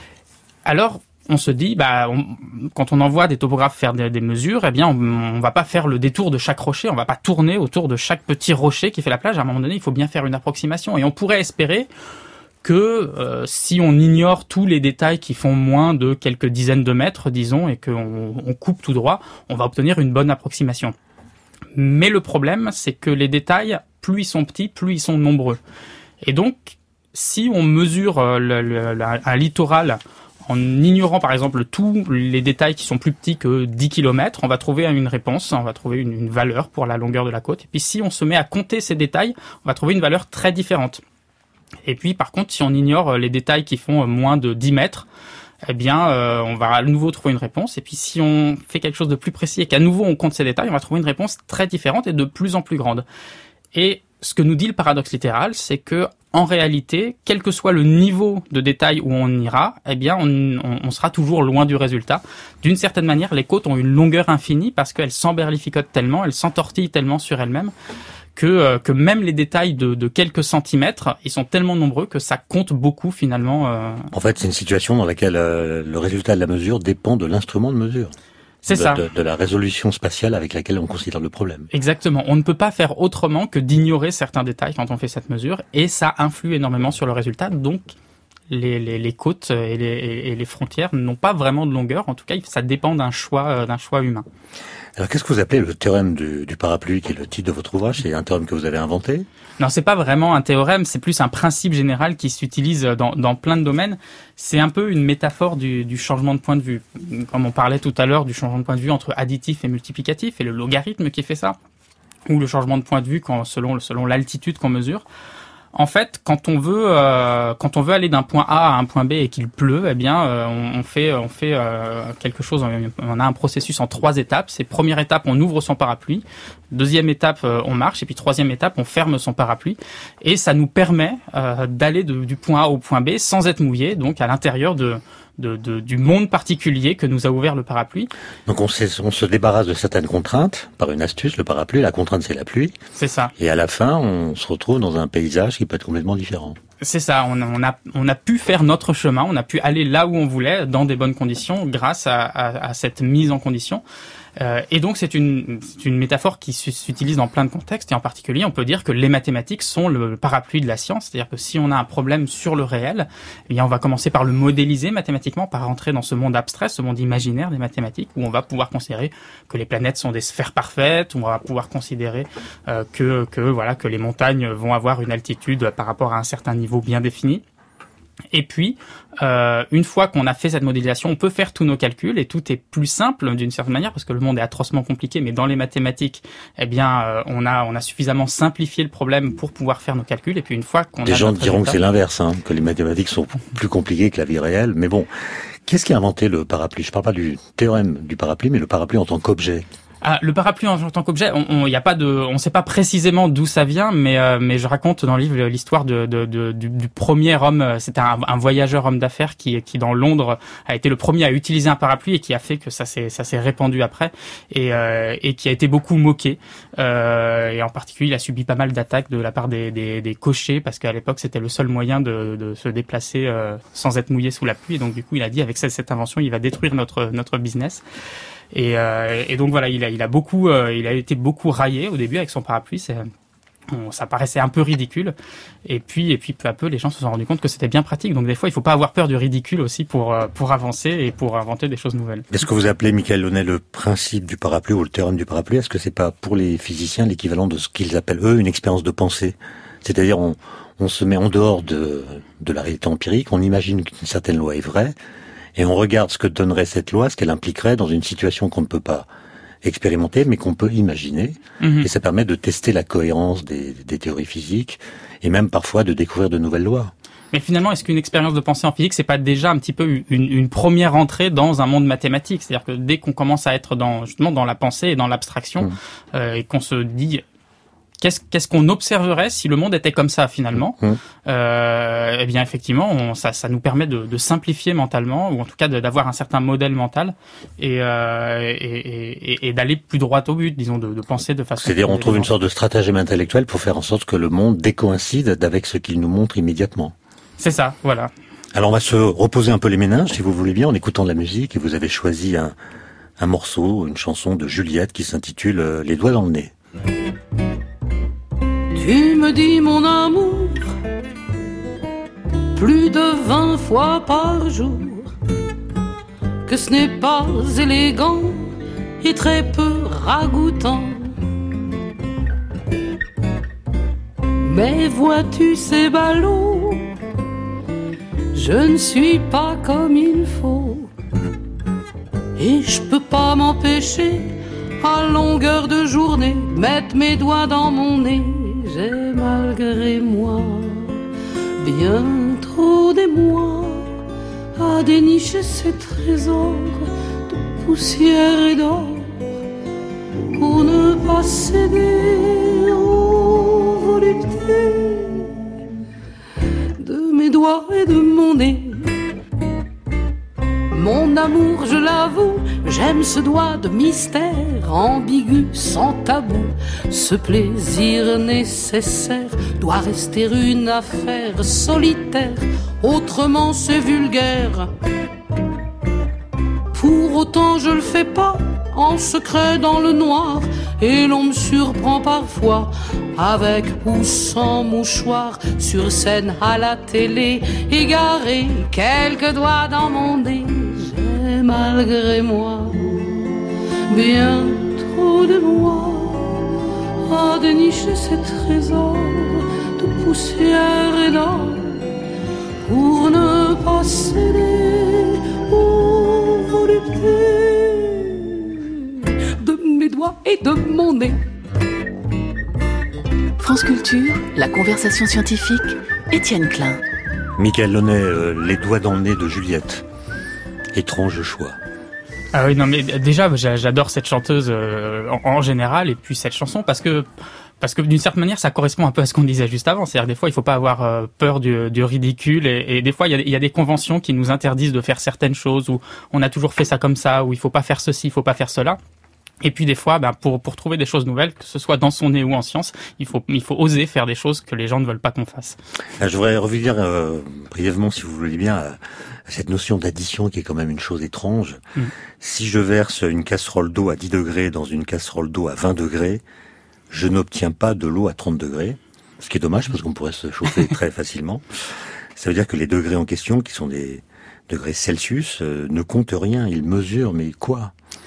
Alors on se dit, bah, on, quand on envoie des topographes faire des, des mesures, eh bien, on, on va pas faire le détour de chaque rocher, on va pas tourner autour de chaque petit rocher qui fait la plage. À un moment donné, il faut bien faire une approximation, et on pourrait espérer que euh, si on ignore tous les détails qui font moins de quelques dizaines de mètres, disons, et qu'on on coupe tout droit, on va obtenir une bonne approximation. Mais le problème, c'est que les détails, plus ils sont petits, plus ils sont nombreux. Et donc, si on mesure le, le, le, un littoral en ignorant par exemple tous les détails qui sont plus petits que dix kilomètres, on va trouver une réponse, on va trouver une, une valeur pour la longueur de la côte. Et puis si on se met à compter ces détails, on va trouver une valeur très différente. Et puis par contre, si on ignore les détails qui font moins de dix mètres, eh bien euh, on va à nouveau trouver une réponse. Et puis si on fait quelque chose de plus précis et qu'à nouveau on compte ces détails, on va trouver une réponse très différente et de plus en plus grande. Et ce que nous dit le paradoxe littéral, c'est que en réalité, quel que soit le niveau de détail où on ira, eh bien, on, on, on sera toujours loin du résultat. D'une certaine manière, les côtes ont une longueur infinie parce qu'elles s'emberlificotent tellement, elles s'entortillent tellement sur elles-mêmes que euh, que même les détails de, de quelques centimètres, ils sont tellement nombreux que ça compte beaucoup finalement. Euh... En fait, c'est une situation dans laquelle euh, le résultat de la mesure dépend de l'instrument de mesure. C'est de, ça. De, de la résolution spatiale avec laquelle on considère le problème. Exactement. On ne peut pas faire autrement que d'ignorer certains détails quand on fait cette mesure, et ça influe énormément sur le résultat. Donc, les, les, les côtes et les, et les frontières n'ont pas vraiment de longueur. En tout cas, ça dépend d'un choix, d'un choix humain. Alors, qu'est-ce que vous appelez le théorème du, du parapluie, qui est le titre de votre ouvrage? C'est un théorème que vous avez inventé? Non, c'est pas vraiment un théorème, c'est plus un principe général qui s'utilise dans, dans plein de domaines. C'est un peu une métaphore du, du changement de point de vue. Comme on parlait tout à l'heure du changement de point de vue entre additif et multiplicatif, et le logarithme qui fait ça, ou le changement de point de vue quand, selon, selon l'altitude qu'on mesure. En fait, quand on veut, euh, quand on veut aller d'un point A à un point B et qu'il pleut, eh bien, euh, on, on fait, on fait euh, quelque chose. On a un processus en trois étapes. C'est première étape, on ouvre son parapluie. Deuxième étape, euh, on marche. Et puis troisième étape, on ferme son parapluie. Et ça nous permet euh, d'aller de, du point A au point B sans être mouillé, donc à l'intérieur de De, de, du monde particulier que nous a ouvert le parapluie. Donc on, on se débarrasse de certaines contraintes par une astuce, le parapluie. La contrainte, c'est la pluie. C'est ça. Et à la fin, on se retrouve dans un paysage qui peut être complètement différent. C'est ça. On, on a on a pu faire notre chemin. On a pu aller là où on voulait dans des bonnes conditions grâce à, à, à cette mise en condition. Euh, et donc c'est une, c'est une métaphore qui s'utilise dans plein de contextes, et en particulier on peut dire que les mathématiques sont le parapluie de la science, c'est-à-dire que si on a un problème sur le réel, eh bien on va commencer par le modéliser mathématiquement, par rentrer dans ce monde abstrait, ce monde imaginaire des mathématiques, où on va pouvoir considérer que les planètes sont des sphères parfaites, où on va pouvoir considérer euh, que, que voilà que les montagnes vont avoir une altitude par rapport à un certain niveau bien défini. Et puis, euh, une fois qu'on a fait cette modélisation, on peut faire tous nos calculs et tout est plus simple d'une certaine manière parce que le monde est atrocement compliqué. Mais dans les mathématiques, eh bien, euh, on a on a suffisamment simplifié le problème pour pouvoir faire nos calculs. Et puis une fois qu'on des a gens notre diront résultat, que c'est l'inverse, hein, que les mathématiques sont plus compliquées que la vie réelle. Mais bon, qu'est-ce qui a inventé le parapluie? Je parle pas du théorème du parapluie, mais le parapluie en tant qu'objet. Ah, le parapluie en tant qu'objet, on, on y a pas de, on sait pas précisément d'où ça vient, mais euh, mais je raconte dans le livre l'histoire de, de, de du, du premier homme. C'était un, un voyageur homme d'affaires qui qui dans Londres a été le premier à utiliser un parapluie et qui a fait que ça s'est ça s'est répandu après et euh, et qui a été beaucoup moqué. Euh, et en particulier, il a subi pas mal d'attaques de la part des des, des cochers parce qu'à l'époque c'était le seul moyen de de se déplacer euh, sans être mouillé sous la pluie. Et donc du coup, il a dit avec cette, cette invention, il va détruire notre notre business. Et, euh, et donc voilà, il a, il a beaucoup, euh, il a été beaucoup raillé au début avec son parapluie. C'est, on, ça paraissait un peu ridicule. Et puis, et puis peu à peu, les gens se sont rendus compte que c'était bien pratique. Donc des fois, il faut pas avoir peur du ridicule aussi pour pour avancer et pour inventer des choses nouvelles. Est-ce que vous appelez, Michael Launay, le principe du parapluie ou le théorème du parapluie? Est-ce que c'est pas pour les physiciens l'équivalent de ce qu'ils appellent eux une expérience de pensée? C'est-à-dire, on, on se met en dehors de de la réalité empirique, on imagine qu'une certaine loi est vraie. Et on regarde ce que donnerait cette loi, ce qu'elle impliquerait dans une situation qu'on ne peut pas expérimenter, mais qu'on peut imaginer. Mmh. Et ça permet de tester la cohérence des, des théories physiques, et même parfois de découvrir de nouvelles lois. Mais finalement, est-ce qu'une expérience de pensée en physique, c'est pas déjà un petit peu une, une première entrée dans un monde mathématique? C'est-à-dire que dès qu'on commence à être dans justement dans la pensée et dans l'abstraction, mmh. euh, et qu'on se dit Qu'est-ce, qu'est-ce qu'on observerait si le monde était comme ça finalement? mmh. euh, Eh bien, effectivement, on, ça, ça nous permet de, de simplifier mentalement, ou en tout cas de, d'avoir un certain modèle mental et, euh, et, et, et d'aller plus droit au but, disons, de, de penser de façon. C'est-à-dire, on trouve une sorte de stratagème intellectuel pour faire en sorte que le monde décoïncide avec ce qu'il nous montre immédiatement. C'est ça, voilà. Alors, on va se reposer un peu les méninges, si vous voulez bien, en écoutant de la musique. Et vous avez choisi un, un morceau, une chanson de Juliette qui s'intitule euh, Les doigts dans le nez. Tu me dis mon amour plus de vingt fois par jour que ce n'est pas élégant et très peu ragoûtant. Mais vois-tu ces ballots, je ne suis pas comme il faut et je peux pas m'empêcher à longueur de journée mettre mes doigts dans mon nez. J'ai malgré moi bien trop d'émoi à dénicher ces trésors de poussière et d'or pour ne pas céder aux voluptés de mes doigts et de mon nez. Mon amour, je l'avoue, j'aime ce doigt de mystère, ambigu, sans tabou. Ce plaisir nécessaire doit rester une affaire solitaire, autrement c'est vulgaire. Pour autant je le fais pas en secret dans le noir, et l'on me surprend parfois avec ou sans mouchoir, sur scène à la télé, égaré, quelques doigts dans mon nez. J'ai malgré moi bien trop de moi à dénicher ces trésors de poussière et d'or pour ne pas céder aux voluptés de mes doigts et de mon nez. France Culture, la conversation scientifique, Étienne Klein. Michael Launay, euh, Les doigts dans le nez de Juliette. Étrange choix. Ah oui, non, mais déjà, j'adore cette chanteuse euh, en, en général, et puis cette chanson parce que parce que d'une certaine manière, ça correspond un peu à ce qu'on disait juste avant. C'est-à-dire des fois, il faut pas avoir euh, peur du, du ridicule, et, et des fois, il y a, il y a des conventions qui nous interdisent de faire certaines choses, où on a toujours fait ça comme ça, où il faut pas faire ceci, il faut pas faire cela. Et puis des fois, ben, pour pour trouver des choses nouvelles, que ce soit dans son nez ou en science, il faut il faut oser faire des choses que les gens ne veulent pas qu'on fasse. Je voudrais revenir euh, brièvement, si vous voulez bien, à, à cette notion d'addition qui est quand même une chose étrange. Mmh. Si je verse une casserole d'eau à dix degrés dans une casserole d'eau à vingt degrés, je n'obtiens pas de l'eau à trente degrés, ce qui est dommage parce qu'on pourrait se chauffer très facilement. Ça veut dire que les degrés en question, qui sont des degrés Celsius, euh, ne comptent rien. Ils mesurent, mais quoi ?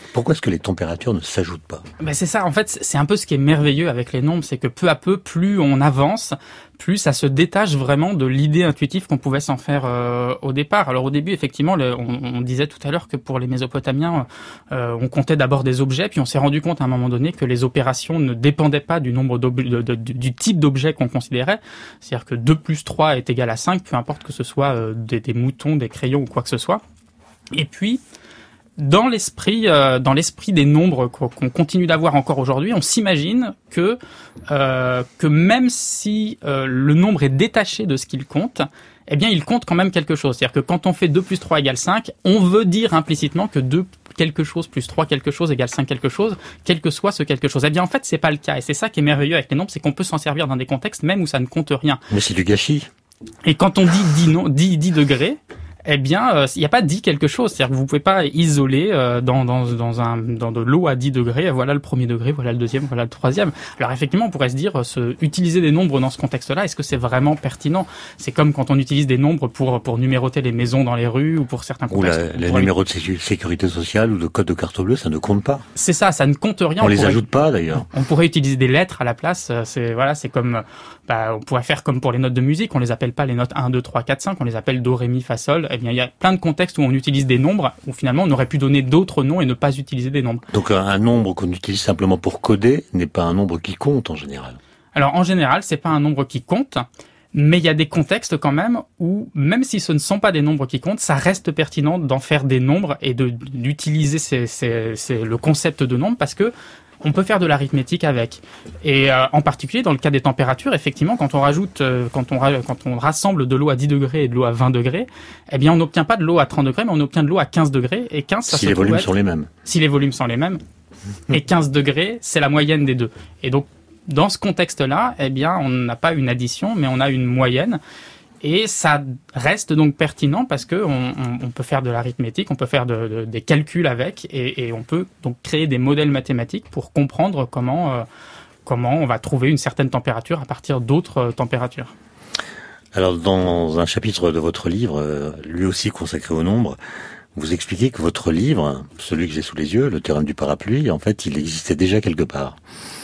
Pourquoi est-ce que les températures ne s'ajoutent pas? Ben c'est ça, en fait, c'est un peu ce qui est merveilleux avec les nombres, c'est que peu à peu, plus on avance, plus ça se détache vraiment de l'idée intuitive qu'on pouvait s'en faire euh, au départ. Alors au début, effectivement, le, on, on disait tout à l'heure que pour les Mésopotamiens, euh, on comptait d'abord des objets, puis on s'est rendu compte à un moment donné que les opérations ne dépendaient pas du nombre de, de, de, du type d'objet qu'on considérait. C'est-à-dire que deux plus trois est égal à cinq, peu importe que ce soit euh, des, des moutons, des crayons ou quoi que ce soit. Et puis, dans l'esprit, euh, dans l'esprit des nombres qu'on continue d'avoir encore aujourd'hui, on s'imagine que euh, que même si euh, le nombre est détaché de ce qu'il compte, eh bien, il compte quand même quelque chose. C'est-à-dire que quand on fait deux plus trois égale cinq, on veut dire implicitement que deux quelque chose plus trois quelque chose égale cinq quelque chose, quel que soit ce quelque chose. Eh bien, en fait, c'est pas le cas. Et c'est ça qui est merveilleux avec les nombres, c'est qu'on peut s'en servir dans des contextes même où ça ne compte rien. Mais c'est du gâchis. Et quand on dit dix, non, dix, dix degrés, eh bien, il euh, n'y a pas dix quelque chose. C'est-à-dire que vous pouvez pas isoler euh, dans, dans, dans, un, dans de l'eau à dix degrés, voilà le premier degré, voilà le deuxième, voilà le troisième. Alors effectivement, on pourrait se dire, se, utiliser des nombres dans ce contexte-là, est-ce que c'est vraiment pertinent? C'est comme quand on utilise des nombres pour, pour numéroter les maisons dans les rues ou pour certains contextes. Ou la, les numéros de sécu- sécurité sociale ou de code de carte bleue, ça ne compte pas. C'est ça, ça ne compte rien. On, on les pourrait, ajoute pas d'ailleurs. On pourrait utiliser des lettres à la place. C'est, voilà, c'est comme... Bah, on pourrait faire comme pour les notes de musique, on les appelle pas les notes un, deux, trois, quatre, cinq, on les appelle do, ré, mi, fa, sol. Eh bien, il y a plein de contextes où on utilise des nombres, où finalement on aurait pu donner d'autres noms et ne pas utiliser des nombres. Donc un, un nombre qu'on utilise simplement pour coder n'est pas un nombre qui compte en général. Alors en général, c'est pas un nombre qui compte, mais il y a des contextes quand même où, même si ce ne sont pas des nombres qui comptent, ça reste pertinent d'en faire des nombres et de, d'utiliser ces, ces, ces, le concept de nombre parce que on peut faire de l'arithmétique avec. Et euh, en particulier, dans le cas des températures, effectivement, quand on rajoute, euh, quand on ra- quand on rassemble de l'eau à dix degrés et de l'eau à vingt degrés, eh bien, on n'obtient pas de l'eau à trente degrés, mais on obtient de l'eau à quinze degrés. Et quinze, ça si se les trouve volumes être, sont les mêmes. Si les volumes sont les mêmes. Et quinze degrés, c'est la moyenne des deux. Et donc, dans ce contexte-là, eh bien, on n'a pas une addition, mais on a une moyenne. Et ça reste donc pertinent parce que on, on, on peut faire de l'arithmétique, on peut faire de, de, des calculs avec, et, et on peut donc créer des modèles mathématiques pour comprendre comment euh, comment on va trouver une certaine température à partir d'autres euh, températures. Alors, dans un chapitre de votre livre, euh, lui aussi consacré au nombre, vous expliquez que votre livre, celui que j'ai sous les yeux, le théorème du parapluie, en fait, il existait déjà quelque part.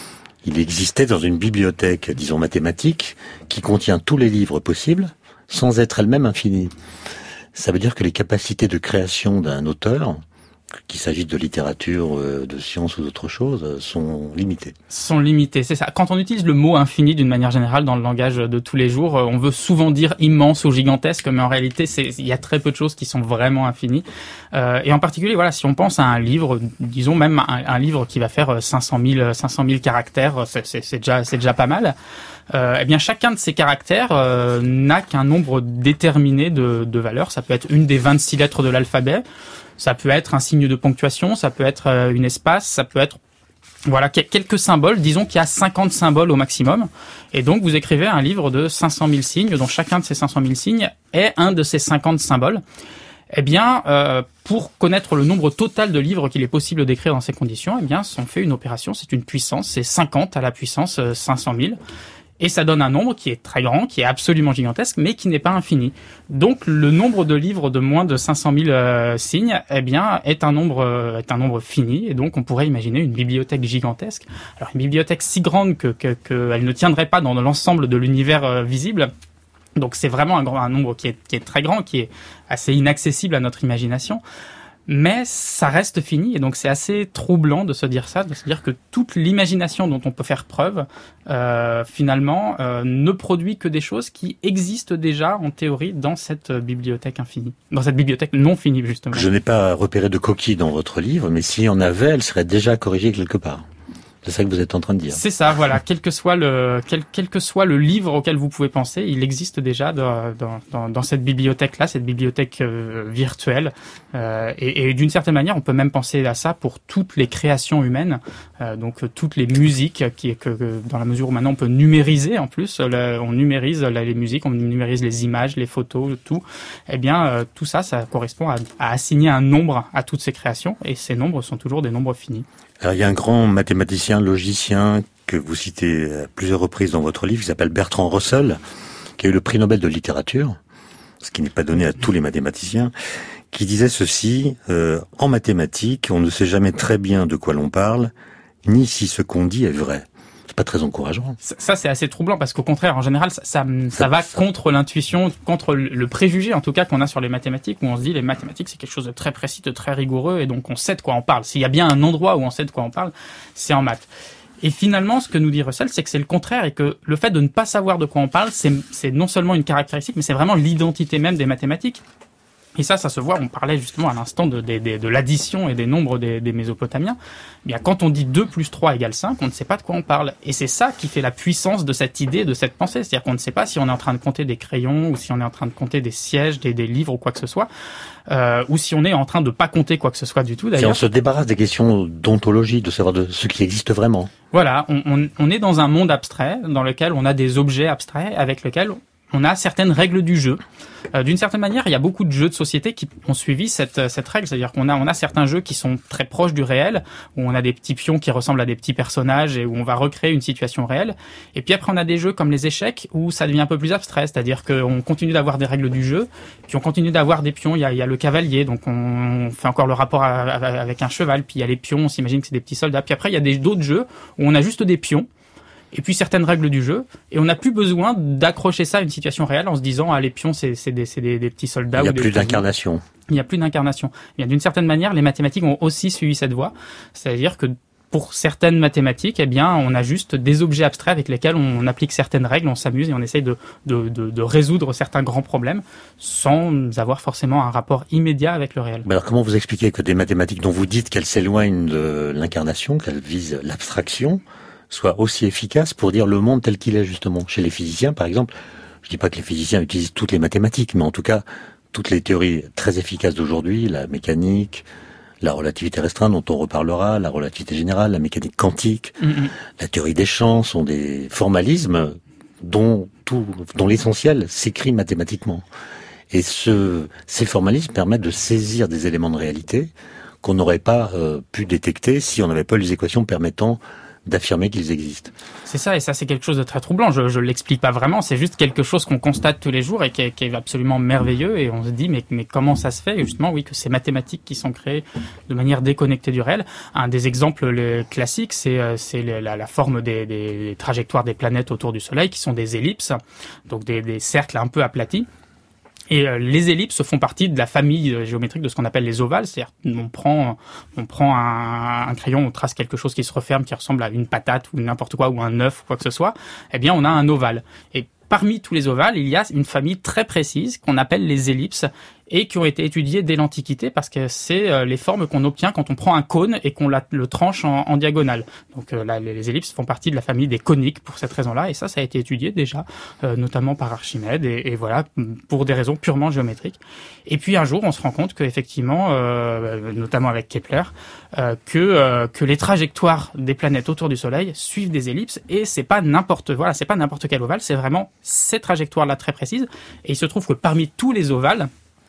Il existait dans une bibliothèque, disons mathématique, qui contient tous les livres possibles, sans être elle-même infinie. Ça veut dire que les capacités de création d'un auteur, qu'il s'agisse de littérature, de science ou d'autre chose, sont limitées. Sont limitées, c'est ça. Quand on utilise le mot infini d'une manière générale dans le langage de tous les jours, on veut souvent dire immense ou gigantesque, mais en réalité, c'est, il y a très peu de choses qui sont vraiment infinies. Euh, et en particulier, voilà, si on pense à un livre, disons même un, un livre qui va faire cinq cent mille caractères, c'est, c'est, c'est déjà, c'est déjà pas mal. Euh, eh bien, chacun de ces caractères euh, n'a qu'un nombre déterminé de, de valeurs. Ça peut être une des vingt-six lettres de l'alphabet. Ça peut être un signe de ponctuation, ça peut être euh, une espace, ça peut être voilà quelques symboles. Disons qu'il y a cinquante symboles au maximum. Et donc, vous écrivez un livre de cinq cent mille signes, dont chacun de ces cinq cent mille signes est un de ces cinquante symboles. Eh bien, euh, pour connaître le nombre total de livres qu'il est possible d'écrire dans ces conditions, eh bien, on fait une opération, c'est une puissance, c'est cinquante à la puissance euh, cinq cent mille. Et ça donne un nombre qui est très grand, qui est absolument gigantesque, mais qui n'est pas infini. Donc, le nombre de livres de moins de cinq cent mille euh, signes, eh bien, est un nombre, euh, est un nombre fini. Et donc, on pourrait imaginer une bibliothèque gigantesque. Alors, une bibliothèque si grande que, que, que elle ne tiendrait pas dans l'ensemble de l'univers euh, visible. Donc, c'est vraiment un, un nombre qui est, qui est très grand, qui est assez inaccessible à notre imagination. Mais ça reste fini, et donc c'est assez troublant de se dire ça, de se dire que toute l'imagination dont on peut faire preuve, euh, finalement, euh, ne produit que des choses qui existent déjà en théorie dans cette bibliothèque infinie, dans cette bibliothèque non finie justement. Je n'ai pas repéré de coquille dans votre livre, mais s'il y en avait, elle serait déjà corrigée quelque part. C'est ça que vous êtes en train de dire. C'est ça, voilà. Quel que soit le, quel, quel que soit le livre auquel vous pouvez penser, il existe déjà dans, dans, dans cette bibliothèque-là, cette bibliothèque euh, virtuelle. Euh, et, et d'une certaine manière, on peut même penser à ça pour toutes les créations humaines, euh, donc euh, toutes les musiques, qui, que, que, dans la mesure où maintenant on peut numériser en plus, là, on numérise là, les musiques, on numérise les images, les photos, tout. Eh bien, euh, tout ça, ça correspond à, à assigner un nombre à toutes ces créations, et ces nombres sont toujours des nombres finis. Alors, il y a un grand mathématicien, logicien, que vous citez à plusieurs reprises dans votre livre, qui s'appelle Bertrand Russell, qui a eu le prix Nobel de littérature, ce qui n'est pas donné à tous les mathématiciens, qui disait ceci, euh, en mathématiques, on ne sait jamais très bien de quoi l'on parle, ni si ce qu'on dit est vrai. C'est pas très encourageant. Ça, ça c'est assez troublant parce qu'au contraire, en général, ça, ça, ça, ça va ça. contre l'intuition, contre le préjugé, en tout cas, qu'on a sur les mathématiques, où on se dit les mathématiques, c'est quelque chose de très précis, de très rigoureux, et donc on sait de quoi on parle. S'il y a bien un endroit où on sait de quoi on parle, c'est en maths. Et finalement, ce que nous dit Russell, c'est que c'est le contraire et que le fait de ne pas savoir de quoi on parle, c'est, c'est non seulement une caractéristique, mais c'est vraiment l'identité même des mathématiques. Et ça, ça se voit, on parlait justement à l'instant de, de, de, de l'addition et des nombres des, des Mésopotamiens. Eh bien, quand on dit deux plus trois égale cinq, on ne sait pas de quoi on parle. Et c'est ça qui fait la puissance de cette idée, de cette pensée. C'est-à-dire qu'on ne sait pas si on est en train de compter des crayons ou si on est en train de compter des sièges, des, des livres ou quoi que ce soit, euh, ou si on est en train de pas compter quoi que ce soit du tout, d'ailleurs. Si on se débarrasse des questions d'ontologie, de savoir de ce qui existe vraiment. Voilà, on, on, on est dans un monde abstrait dans lequel on a des objets abstraits avec lesquels on a certaines règles du jeu. Euh, d'une certaine manière, il y a beaucoup de jeux de société qui ont suivi cette cette règle, c'est-à-dire qu'on a on a certains jeux qui sont très proches du réel, où on a des petits pions qui ressemblent à des petits personnages et où on va recréer une situation réelle. Et puis après, on a des jeux comme les échecs où ça devient un peu plus abstrait, c'est-à-dire qu'on continue d'avoir des règles du jeu, puis on continue d'avoir des pions. Il y a il y a le cavalier, donc on fait encore le rapport à, à, avec un cheval. Puis il y a les pions, on s'imagine que c'est des petits soldats. Puis après, il y a des d'autres jeux où on a juste des pions. Et puis certaines règles du jeu, et on n'a plus besoin d'accrocher ça à une situation réelle en se disant ah les pions c'est c'est des c'est des, des petits soldats. Il n'y a ou des plus d'incarnation. Il n'y a plus d'incarnation. Bien d'une certaine manière, les mathématiques ont aussi suivi cette voie, c'est-à-dire que pour certaines mathématiques, eh bien on a juste des objets abstraits avec lesquels on applique certaines règles, on s'amuse et on essaye de de de, de résoudre certains grands problèmes sans avoir forcément un rapport immédiat avec le réel. Mais alors comment vous expliquez que des mathématiques dont vous dites qu'elles s'éloignent de l'incarnation, qu'elles visent l'abstraction, soit aussi efficace pour dire le monde tel qu'il est, justement. Chez les physiciens, par exemple, je dis pas que les physiciens utilisent toutes les mathématiques, mais en tout cas, toutes les théories très efficaces d'aujourd'hui, la mécanique, la relativité restreinte dont on reparlera, la relativité générale, la mécanique quantique, mm-hmm. la théorie des champs sont des formalismes dont tout, dont l'essentiel s'écrit mathématiquement. Et ce, ces formalismes permettent de saisir des éléments de réalité qu'on n'aurait pas euh, pu détecter si on n'avait pas les équations permettant d'affirmer qu'ils existent. C'est ça, et ça c'est quelque chose de très troublant. Je je l'explique pas vraiment, c'est juste quelque chose qu'on constate tous les jours et qui est, qui est absolument merveilleux. Et on se dit mais mais comment ça se fait? Et justement, oui, que ces mathématiques qui sont créées de manière déconnectée du réel. Un des exemples les classiques, c'est c'est la, la forme des, des trajectoires des planètes autour du Soleil, qui sont des ellipses, donc des, des cercles un peu aplatis. Et euh, les ellipses font partie de la famille euh, géométrique de ce qu'on appelle les ovales, c'est-à-dire on prend on prend un, un crayon, on trace quelque chose qui se referme, qui ressemble à une patate ou n'importe quoi, ou un œuf ou quoi que ce soit, eh bien on a un ovale. Et parmi tous les ovales, il y a une famille très précise qu'on appelle les ellipses et qui ont été étudiées dès l'Antiquité parce que c'est les formes qu'on obtient quand on prend un cône et qu'on la, le tranche en, en diagonale. Donc là, les ellipses font partie de la famille des coniques pour cette raison-là, et ça, ça a été étudié déjà, euh, notamment par Archimède, et, et voilà, pour des raisons purement géométriques. Et puis un jour, on se rend compte qu'effectivement, euh, notamment avec Kepler, euh, que euh, que les trajectoires des planètes autour du Soleil suivent des ellipses, et c'est pas n'importe voilà, c'est pas n'importe quel ovale, c'est vraiment ces trajectoires-là très précises. Et il se trouve que parmi tous les ovales,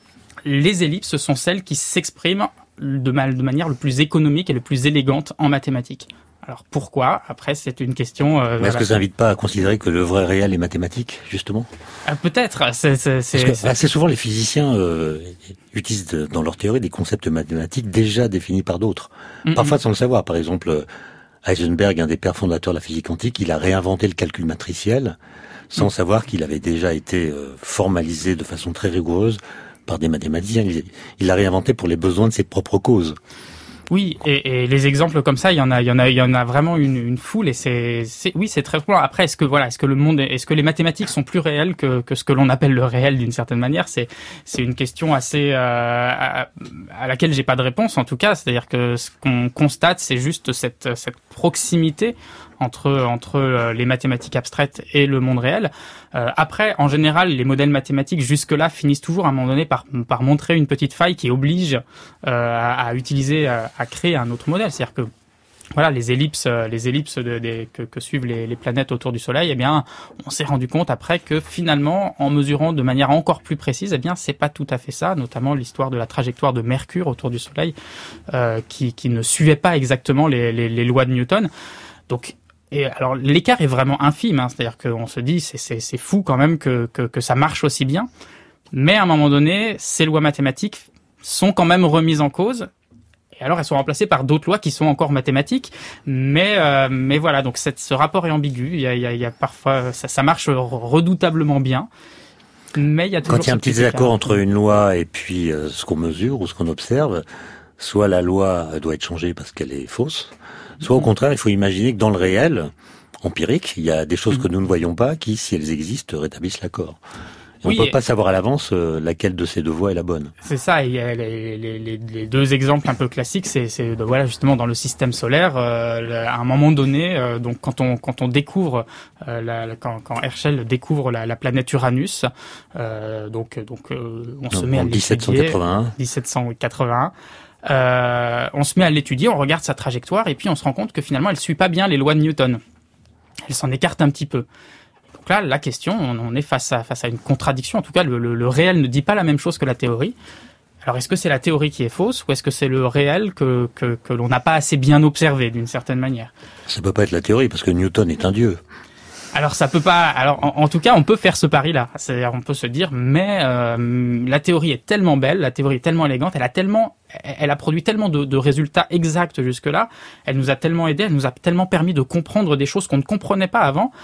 les ellipses sont celles qui s'expriment de, mal, de manière le plus économique et le plus élégante en mathématiques. Alors pourquoi? Après, c'est une question... Euh, Mais voilà. Est-ce que ça n'invite pas à considérer que le vrai réel est mathématique, justement? ah, Peut-être. C'est, c'est, c'est, Parce que c'est... assez souvent, les physiciens euh, utilisent de, dans leur théorie des concepts mathématiques déjà définis par d'autres. Mm-hmm. Parfois sans le savoir. Par exemple, Heisenberg, un des pères fondateurs de la physique quantique, il a réinventé le calcul matriciel sans mm-hmm. savoir qu'il avait déjà été euh, formalisé de façon très rigoureuse par des mathématiciens. Il l'a réinventé pour les besoins de ses propres causes. Oui, et, et les exemples comme ça, il y en a, il y en a, il y en a vraiment une, une foule, et c'est, c'est, oui, c'est très cool. Après, est-ce que voilà, est-ce que le monde, est-ce que les mathématiques sont plus réelles que, que ce que l'on appelle le réel d'une certaine manière? C'est, c'est une question assez euh, à, à laquelle j'ai pas de réponse en tout cas. C'est-à-dire que ce qu'on constate, c'est juste cette, cette proximité entre entre les mathématiques abstraites et le monde réel. Euh, après, en général, les modèles mathématiques jusque-là finissent toujours à un moment donné par par montrer une petite faille qui oblige euh, à, à utiliser, à, à créer un autre modèle. C'est-à-dire que voilà, les ellipses, les ellipses de, de, que, que suivent les, les planètes autour du Soleil, eh bien, on s'est rendu compte après que finalement, en mesurant de manière encore plus précise, eh bien, c'est pas tout à fait ça. Notamment l'histoire de la trajectoire de Mercure autour du Soleil, euh, qui qui ne suivait pas exactement les les, les lois de Newton. Donc Et alors l'écart est vraiment infime, hein, c'est-à-dire qu'on se dit c'est c'est c'est fou quand même que que que ça marche aussi bien, mais à un moment donné, ces lois mathématiques sont quand même remises en cause. Et alors, elles sont remplacées par d'autres lois qui sont encore mathématiques. Mais, euh, mais voilà, donc cette, ce rapport est ambigu. Il y a, il y a, il y a parfois, ça, ça marche redoutablement bien. Mais il y a toujours Quand il y a un petit désaccord entre une loi et puis euh, ce qu'on mesure ou ce qu'on observe, soit la loi doit être changée parce qu'elle est fausse, soit au contraire, il faut imaginer que dans le réel, empirique, il y a des choses que nous ne voyons pas qui, si elles existent, rétablissent l'accord. Et oui, on ne peut pas savoir à l'avance euh, laquelle de ces deux voies est la bonne. C'est ça. Et les, les, les, les deux exemples un peu classiques, c'est, c'est voilà justement dans le système solaire. Euh, à un moment donné, euh, donc quand on quand on découvre euh, la, quand, quand Herschel découvre la, la planète Uranus, euh, donc donc euh, on donc, se met en à l'étudier. dix-sept cent quatre-vingt-un Euh, on se met à l'étudier, on regarde sa trajectoire et puis on se rend compte que finalement elle suit pas bien les lois de Newton. Elle s'en écarte un petit peu. Donc là, la question, on est face à, face à une contradiction. En tout cas, le, le, le réel ne dit pas la même chose que la théorie. Alors, est-ce que c'est la théorie qui est fausse ou est-ce que c'est le réel que, que, que l'on n'a pas assez bien observé, d'une certaine manière ? Ça peut pas être la théorie, parce que Newton est un dieu. Alors, ça peut pas... Alors, en, en tout cas, on peut faire ce pari-là. C'est-à-dire, on peut se dire, mais euh, la théorie est tellement belle, la théorie est tellement élégante, elle a tellement... Elle a produit tellement de, de résultats exacts jusque-là, elle nous a tellement aidé, elle nous a tellement permis de comprendre des choses qu'on ne comprenait pas avant,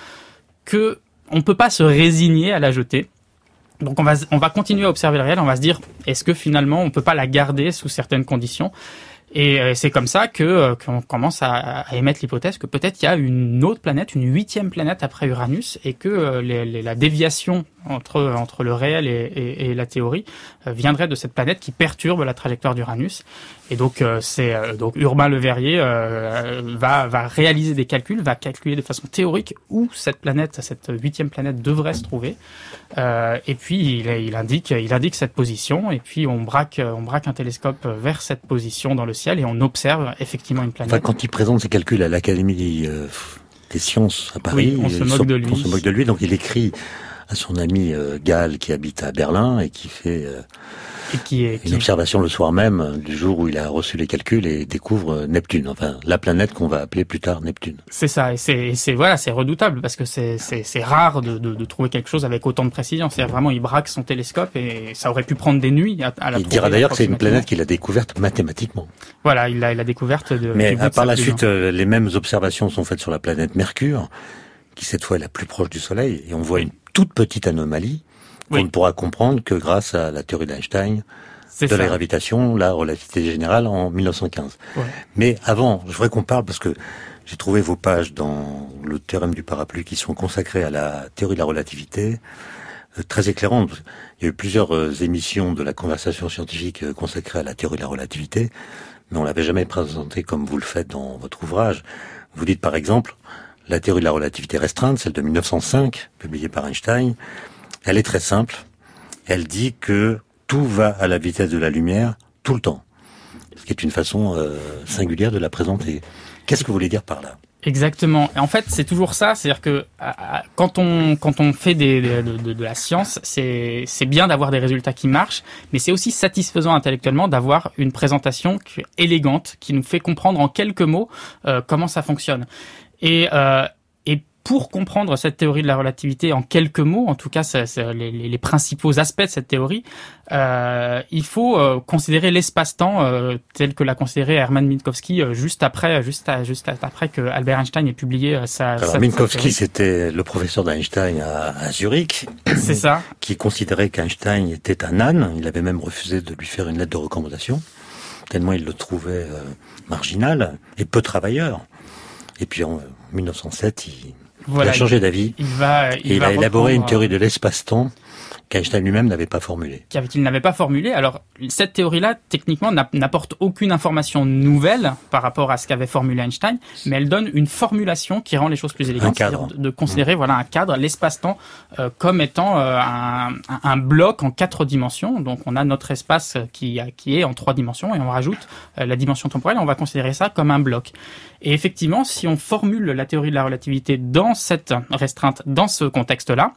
que on peut pas se résigner à la jeter. Donc on va on va continuer à observer le réel, on va se dire est-ce que finalement on peut pas la garder sous certaines conditions ? Et c'est comme ça que qu'on commence à, à émettre l'hypothèse que peut-être il y a une autre planète, une huitième planète après Uranus, et que les, les, la déviation entre entre le réel et, et, et la théorie viendrait de cette planète qui perturbe la trajectoire d'Uranus. Et donc c'est donc Urbain Le Verrier euh, va va réaliser des calculs, va calculer de façon théorique où cette planète, cette huitième planète devrait se trouver. Euh, et puis il, il indique il indique cette position, et puis on braque on braque un télescope vers cette position dans le ciel et on observe effectivement une planète. Enfin, quand il présente ses calculs à l'Académie euh, des sciences à Paris, oui, on se moque de lui. On se moque de lui, donc il écrit à son ami euh, Gall qui habite à Berlin et qui fait euh, et qui est, une qui... observation le soir même du jour où il a reçu les calculs et découvre Neptune, enfin la planète qu'on va appeler plus tard Neptune. C'est ça, et c'est, c'est voilà, c'est redoutable parce que c'est c'est, c'est rare de, de, de trouver quelque chose avec autant de précision. C'est vraiment il braque son télescope et ça aurait pu prendre des nuits à, à la. Il dira d'ailleurs que c'est une planète qu'il a découverte mathématiquement. Voilà, il a il a découverte de. Mais à par la suite, euh, les mêmes observations sont faites sur la planète Mercure, qui cette fois est la plus proche du Soleil, et on voit une toute petite anomalie qu'on oui. ne pourra comprendre que grâce à la théorie d'Einstein c'est de ça. La gravitation, la relativité générale en mille neuf cent quinze. Ouais. Mais avant, je voudrais qu'on parle, parce que j'ai trouvé vos pages dans le théorème du parapluie qui sont consacrées à la théorie de la relativité, euh, très éclairantes. Il y a eu plusieurs euh, émissions de la conversation scientifique euh, consacrées à la théorie de la relativité, mais on l'avait jamais présentée comme vous le faites dans votre ouvrage. Vous dites par exemple, la théorie de la relativité restreinte, celle de mille neuf cent cinq, publiée par Einstein, elle est très simple. Elle dit que tout va à la vitesse de la lumière tout le temps, ce qui est une façon euh, singulière de la présenter. Qu'est-ce que vous voulez dire par là ? Exactement. Et en fait, c'est toujours ça, c'est-à-dire que à, à, quand on quand on fait des, de, de, de la science, c'est c'est bien d'avoir des résultats qui marchent, mais c'est aussi satisfaisant intellectuellement d'avoir une présentation qui, élégante qui nous fait comprendre en quelques mots euh, comment ça fonctionne. Et euh, et pour comprendre cette théorie de la relativité en quelques mots, en tout cas c'est, c'est les, les principaux aspects de cette théorie, euh, il faut euh, considérer l'espace-temps euh, tel que l'a considéré Hermann Minkowski euh, juste après, juste à, juste après que Albert Einstein ait publié euh, sa. Alors sa, Minkowski, sa c'était le professeur d'Einstein à, à Zurich. C'est ça. Qui considérait qu'Einstein était un âne. Il avait même refusé de lui faire une lettre de recommandation, tellement il le trouvait euh, marginal et peu travailleur. Et puis en mille neuf cent sept, il, voilà, il a changé d'avis. Il va, il et il va a élaboré une théorie euh, de l'espace-temps qu'Einstein lui-même n'avait pas formulée. Qu'il n'avait pas formulée. Alors, cette théorie-là, techniquement, n'apporte aucune information nouvelle par rapport à ce qu'avait formulé Einstein, mais elle donne une formulation qui rend les choses plus élégantes. Un cadre. C'est-à-dire de considérer, mmh. voilà, un cadre, l'espace-temps, euh, comme étant euh, un, un bloc en quatre dimensions. Donc, on a notre espace qui, qui est en trois dimensions et on rajoute euh, la dimension temporelle. On va considérer ça comme un bloc. Et effectivement, si on formule la théorie de la relativité dans cette restreinte, dans ce contexte-là,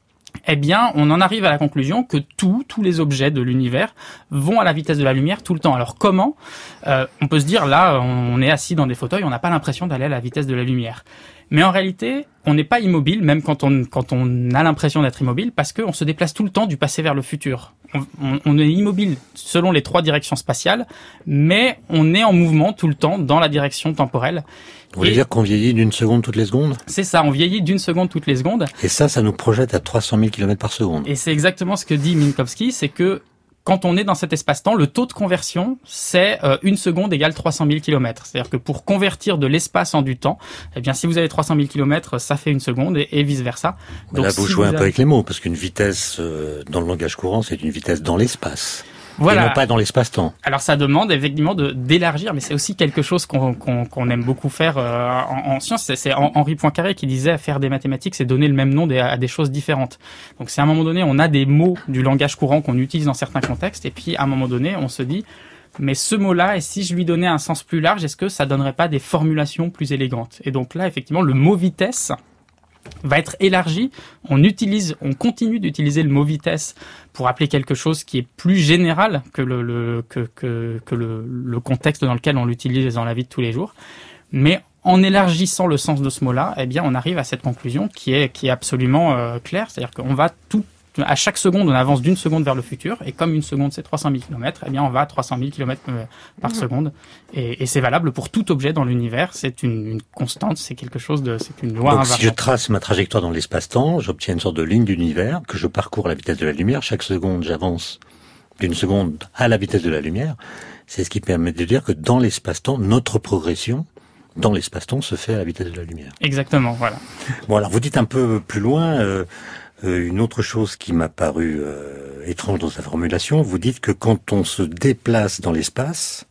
eh bien, on en arrive à la conclusion que tout, tous les objets de l'univers vont à la vitesse de la lumière tout le temps. Alors comment ? euh, On peut se dire, là, on est assis dans des fauteuils, on n'a pas l'impression d'aller à la vitesse de la lumière. Mais en réalité, on n'est pas immobile, même quand on quand on a l'impression d'être immobile, parce qu'on se déplace tout le temps du passé vers le futur. on, on est immobile selon les trois directions spatiales, mais on est en mouvement tout le temps dans la direction temporelle. Vous voulez dire qu'on vieillit d'une seconde toutes les secondes? C'est ça, on vieillit d'une seconde toutes les secondes. Et ça, ça nous projette à trois cent mille kilomètres par seconde. Et c'est exactement ce que dit Minkowski, c'est que quand on est dans cet espace-temps, le taux de conversion, c'est euh, une seconde égale trois cent mille kilomètres. C'est-à-dire que pour convertir de l'espace en du temps, eh bien, si vous avez trois cent mille kilomètres, ça fait une seconde et, et vice-versa. Donc, là, vous si jouez vous un avez... peu avec les mots, parce qu'une vitesse, euh, dans le langage courant, c'est une vitesse dans l'espace. Voilà. Et non pas dans l'espace-temps. Alors ça demande effectivement de d'élargir, mais c'est aussi quelque chose qu'on qu'on, qu'on aime beaucoup faire euh, en, en sciences. C'est, c'est Henri Poincaré qui disait faire des mathématiques, c'est donner le même nom des, à des choses différentes. Donc c'est à un moment donné, on a des mots du langage courant qu'on utilise dans certains contextes, et puis à un moment donné, on se dit, mais ce mot-là, et si je lui donnais un sens plus large, est-ce que ça donnerait pas des formulations plus élégantes? Et donc là, effectivement, le mot vitesse va être élargi. On utilise, on continue d'utiliser le mot vitesse pour appeler quelque chose qui est plus général que le, le que que que le, le contexte dans lequel on l'utilise dans la vie de tous les jours. Mais en élargissant le sens de ce mot-là, eh bien, on arrive à cette conclusion qui est qui est absolument euh, claire, c'est-à-dire qu'on va tout à chaque seconde, on avance d'une seconde vers le futur, et comme une seconde c'est trois cent mille kilomètres, eh bien on va à trois cent mille kilomètres par mmh. seconde, et, et c'est valable pour tout objet dans l'univers. C'est une, une constante, c'est quelque chose de, c'est une loi invariante. Donc si je trace ma trajectoire dans l'espace-temps, j'obtiens une sorte de ligne d'univers que je parcours à la vitesse de la lumière. Chaque seconde, j'avance d'une seconde à la vitesse de la lumière. C'est ce qui permet de dire que dans l'espace-temps, notre progression dans l'espace-temps se fait à la vitesse de la lumière. Exactement, voilà. Bon, alors vous dites un peu plus loin. Euh, Euh, une autre chose qui m'a paru euh, étrange dans sa formulation, vous dites que quand on se déplace dans l'espace,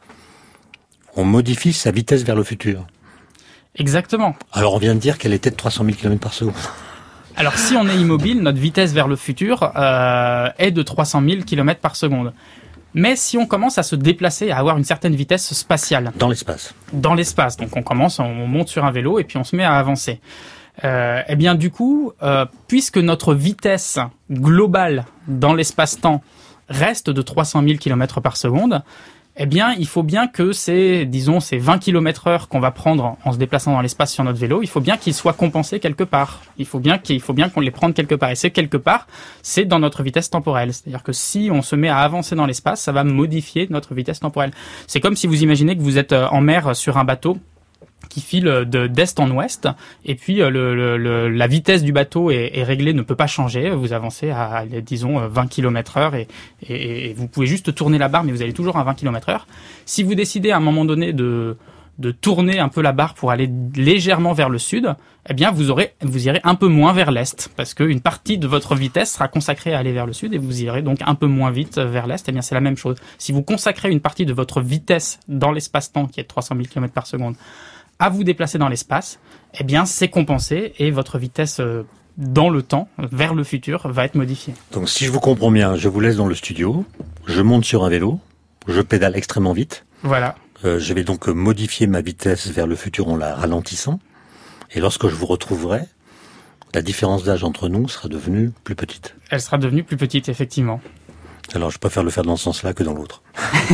on modifie sa vitesse vers le futur. Exactement. Alors on vient de dire qu'elle était de trois cent mille kilomètres par seconde. Alors si on est immobile, notre vitesse vers le futur euh, est de trois cent mille kilomètres par seconde. Mais si on commence à se déplacer, à avoir une certaine vitesse spatiale. Dans l'espace. Dans l'espace. Donc on commence, on monte sur un vélo et puis on se met à avancer. Euh, eh bien, du coup, euh, puisque notre vitesse globale dans l'espace-temps reste de trois cent mille kilomètres par seconde, eh bien, il faut bien que ces, disons, ces vingt kilomètres heure qu'on va prendre en se déplaçant dans l'espace sur notre vélo, il faut bien qu'ils soient compensés quelque part. Il faut bien qu'il faut bien qu'on les prenne quelque part. Et c'est quelque part, c'est dans notre vitesse temporelle. C'est-à-dire que si on se met à avancer dans l'espace, ça va modifier notre vitesse temporelle. C'est comme si vous imaginez que vous êtes en mer sur un bateau qui file de d'est en ouest, et puis le, le, le, la vitesse du bateau est, est réglée, ne peut pas changer. Vous avancez à, disons, vingt kilomètres heure, et, et, et vous pouvez juste tourner la barre, mais vous allez toujours à vingt kilomètres heure. Si vous décidez à un moment donné de de tourner un peu la barre pour aller légèrement vers le sud, eh bien vous aurez vous irez un peu moins vers l'est, parce qu'une partie de votre vitesse sera consacrée à aller vers le sud, et vous irez donc un peu moins vite vers l'est. Eh bien c'est la même chose. Si vous consacrez une partie de votre vitesse dans l'espace-temps, qui est de trois cent mille kilomètres par seconde, à vous déplacer dans l'espace, eh bien c'est compensé, et votre vitesse dans le temps, vers le futur, va être modifiée. Donc si je vous comprends bien, je vous laisse dans le studio, je monte sur un vélo, je pédale extrêmement vite. Voilà. Euh, je vais donc modifier ma vitesse vers le futur en la ralentissant, et lorsque je vous retrouverai, la différence d'âge entre nous sera devenue plus petite. Elle sera devenue plus petite, effectivement. Alors, je préfère le faire dans ce sens-là que dans l'autre.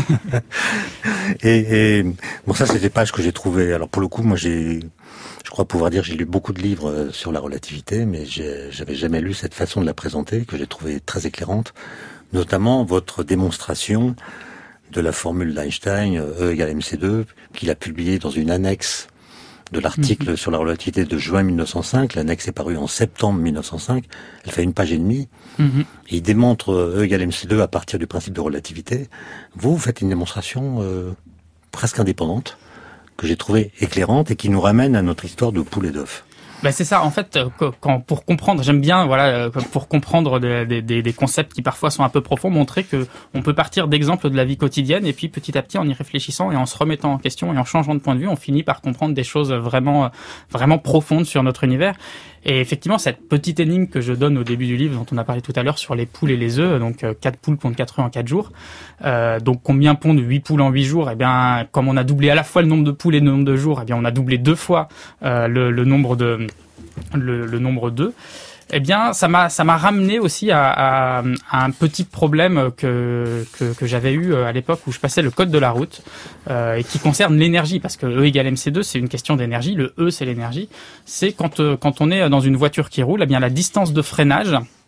et, et bon, ça, c'est des pages que j'ai trouvées. Alors, pour le coup, moi, j'ai, je crois pouvoir dire, j'ai lu beaucoup de livres sur la relativité, mais j'ai, j'avais jamais lu cette façon de la présenter, que j'ai trouvée très éclairante. Notamment votre démonstration de la formule d'Einstein, E égale M C deux, qu'il a publiée dans une annexe de l'article mmh. sur la relativité de juin mille neuf cent cinq. L'annexe est parue en septembre mille neuf cent cinq. Elle fait une page et demie. Mmh. Et il démontre E égale M C deux à partir du principe de relativité. Vous, vous faites une démonstration euh, presque indépendante, que j'ai trouvée éclairante et qui nous ramène à notre histoire de poule et d'œuf. Ben c'est ça, en fait, quand, pour comprendre, j'aime bien, voilà, pour comprendre des, des, des concepts qui parfois sont un peu profonds, montrer que on peut partir d'exemples de la vie quotidienne, et puis petit à petit, en y réfléchissant et en se remettant en question et en changeant de point de vue, on finit par comprendre des choses vraiment, vraiment profondes sur notre univers. Et effectivement, cette petite énigme que je donne au début du livre, dont on a parlé tout à l'heure sur les poules et les œufs, donc quatre poules pondent quatre œufs en quatre jours. Euh, donc combien pondent huit poules en huit jours ? Eh bien, comme on a doublé à la fois le nombre de poules et le nombre de jours, eh bien on a doublé deux fois euh, le, le nombre de le, le nombre d'œufs. Eh bien, ça m'a ça m'a ramené aussi à, à, à un petit problème que que, que j'avais eu à l'époque où je passais le code de la route euh, et qui concerne l'énergie, parce que E égale M C deux, c'est une question d'énergie. Le E, c'est l'énergie. C'est quand euh, quand on est dans une voiture qui roule, eh bien la distance de freinage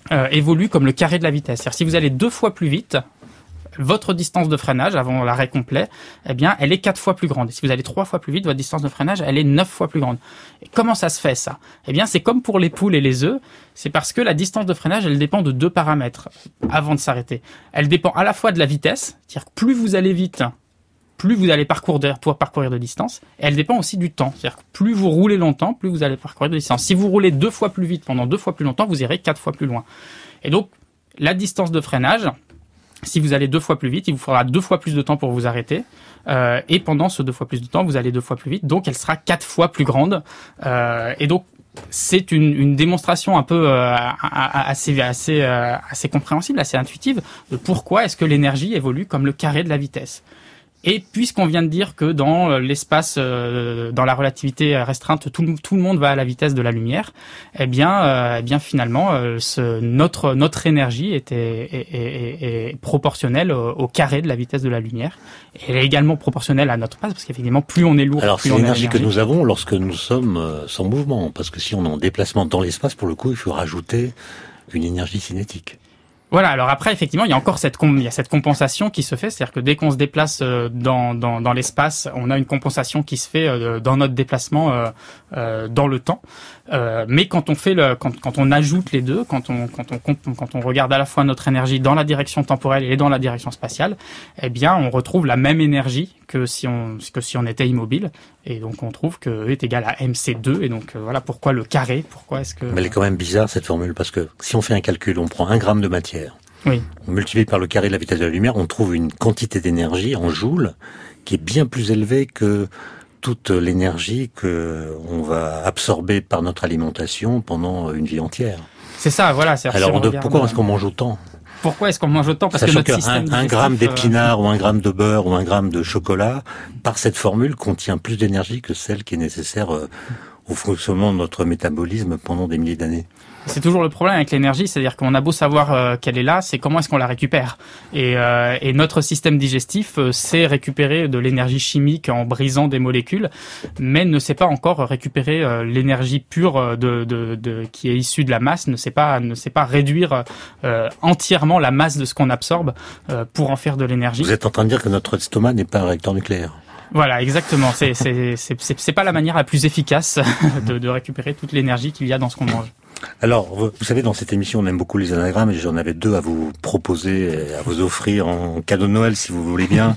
euh, évolue comme le carré de la vitesse. C'est-à-dire si vous allez deux fois plus vite, votre distance de freinage avant l'arrêt complet, eh bien, elle est quatre fois plus grande. Et si vous allez trois fois plus vite, votre distance de freinage, elle est neuf fois plus grande. Et comment ça se fait, ça? Eh bien, c'est comme pour les poules et les œufs. C'est parce que la distance de freinage, elle dépend de deux paramètres avant de s'arrêter. Elle dépend à la fois de la vitesse, c'est-à-dire que plus vous allez vite, plus vous allez parcourir, pouvoir parcourir de distance. Et elle dépend aussi du temps. C'est-à-dire que plus vous roulez longtemps, plus vous allez parcourir de distance. Si vous roulez deux fois plus vite pendant deux fois plus longtemps, vous irez quatre fois plus loin. Et donc, la distance de freinage, si vous allez deux fois plus vite, il vous faudra deux fois plus de temps pour vous arrêter. Euh, et pendant ce deux fois plus de temps, vous allez deux fois plus vite. Donc, elle sera quatre fois plus grande. Euh, et donc, c'est une, une démonstration un peu euh, assez, assez, euh, assez compréhensible, assez intuitive de pourquoi est-ce que l'énergie évolue comme le carré de la vitesse. Et puisqu'on vient de dire que dans l'espace, euh, dans la relativité restreinte, tout, tout le monde va à la vitesse de la lumière, eh bien, euh, eh bien finalement, euh, ce, notre notre énergie est, est, est, est, est proportionnelle au, au carré de la vitesse de la lumière. Et elle est également proportionnelle à notre masse, parce qu'effectivement, plus on est lourd, Alors, plus c'est on a l'énergie d'énergie. que nous avons lorsque nous sommes euh, sans mouvement, parce que si on est en déplacement dans l'espace, pour le coup, il faut rajouter une énergie cinétique. Voilà. Alors après, effectivement, il y a encore cette com- il y a cette compensation qui se fait, c'est-à-dire que dès qu'on se déplace euh, dans dans dans l'espace, on a une compensation qui se fait euh, dans notre déplacement euh, euh, dans le temps. Euh, mais quand on fait le quand quand on ajoute les deux, quand on quand on comp- quand on regarde à la fois notre énergie dans la direction temporelle et dans la direction spatiale, eh bien, on retrouve la même énergie que si on que si on était immobile. Et donc on trouve que E est égal à M C deux. Et donc euh, voilà pourquoi le carré. Pourquoi est-ce que Mais elle est quand même bizarre cette formule, parce que si on fait un calcul, on prend un gramme de matière, oui. on multiplie par le carré de la vitesse de la lumière, on trouve une quantité d'énergie en joules qui est bien plus élevée que toute l'énergie que on va absorber par notre alimentation pendant une vie entière. C'est ça. Voilà. C'est Alors si on de, regarde, pourquoi est-ce qu'on mange autant? Pourquoi est-ce qu'on mange autant? Parce Sachant que notre qu'un système un gramme digestif, d'épinards ou un gramme de beurre ou un gramme de chocolat, par cette formule, contient plus d'énergie que celle qui est nécessaire euh, au fonctionnement de notre métabolisme pendant des milliers d'années. C'est toujours le problème avec l'énergie, c'est-à-dire qu'on a beau savoir euh, qu'elle est là, c'est comment est-ce qu'on la récupère. Et, euh, et notre système digestif euh, sait récupérer de l'énergie chimique en brisant des molécules, mais ne sait pas encore récupérer euh, l'énergie pure de, de, de, qui est issue de la masse, ne sait pas, ne sait pas réduire euh, entièrement la masse de ce qu'on absorbe euh, pour en faire de l'énergie. Vous êtes en train de dire que notre estomac n'est pas un réacteur nucléaire? Voilà, exactement. C'est, c'est, c'est, c'est, c'est pas la manière la plus efficace de, de récupérer toute l'énergie qu'il y a dans ce qu'on mange. Alors, vous, vous savez, dans cette émission, on aime beaucoup les anagrammes et j'en avais deux à vous proposer, à vous offrir en cadeau de Noël, si vous voulez bien.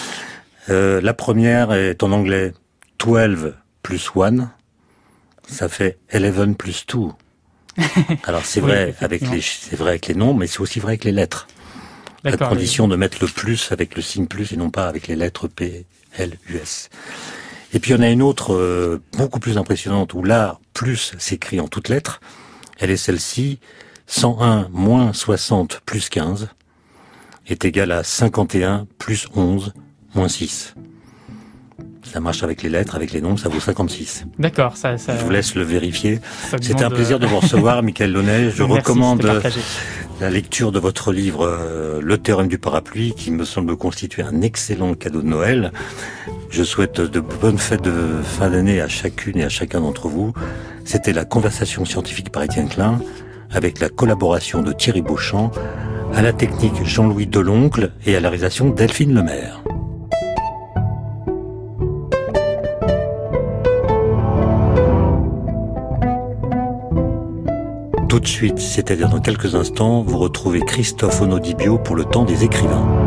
Euh, la première est en anglais douze plus one, ça fait eleven plus two. Alors, c'est vrai oui, avec les, c'est vrai avec les noms, mais c'est aussi vrai avec les lettres. La condition les... de mettre le plus avec le signe plus et non pas avec les lettres P, L, U, S. Et puis, il y en a une autre euh, beaucoup plus impressionnante où là, plus s'écrit en toutes lettres. Elle est celle-ci, cent un moins soixante plus quinze est égal à cinquante et un plus onze moins six. Ça marche avec les lettres, avec les nombres, ça vaut cinquante-six. D'accord, ça, ça... Je vous laisse le vérifier. C'était un de... plaisir de vous recevoir, Michael Launay. Je Merci, recommande la lecture de votre livre euh, Le théorème du parapluie, qui me semble constituer un excellent cadeau de Noël. Je souhaite de bonnes fêtes de fin d'année à chacune et à chacun d'entre vous. C'était la conversation scientifique par Étienne Klein, avec la collaboration de Thierry Beauchamp, à la technique Jean-Louis Deloncle et à la réalisation Delphine Lemaire. Tout de suite, c'est-à-dire dans quelques instants, vous retrouvez Christophe Onodibio pour le temps des écrivains.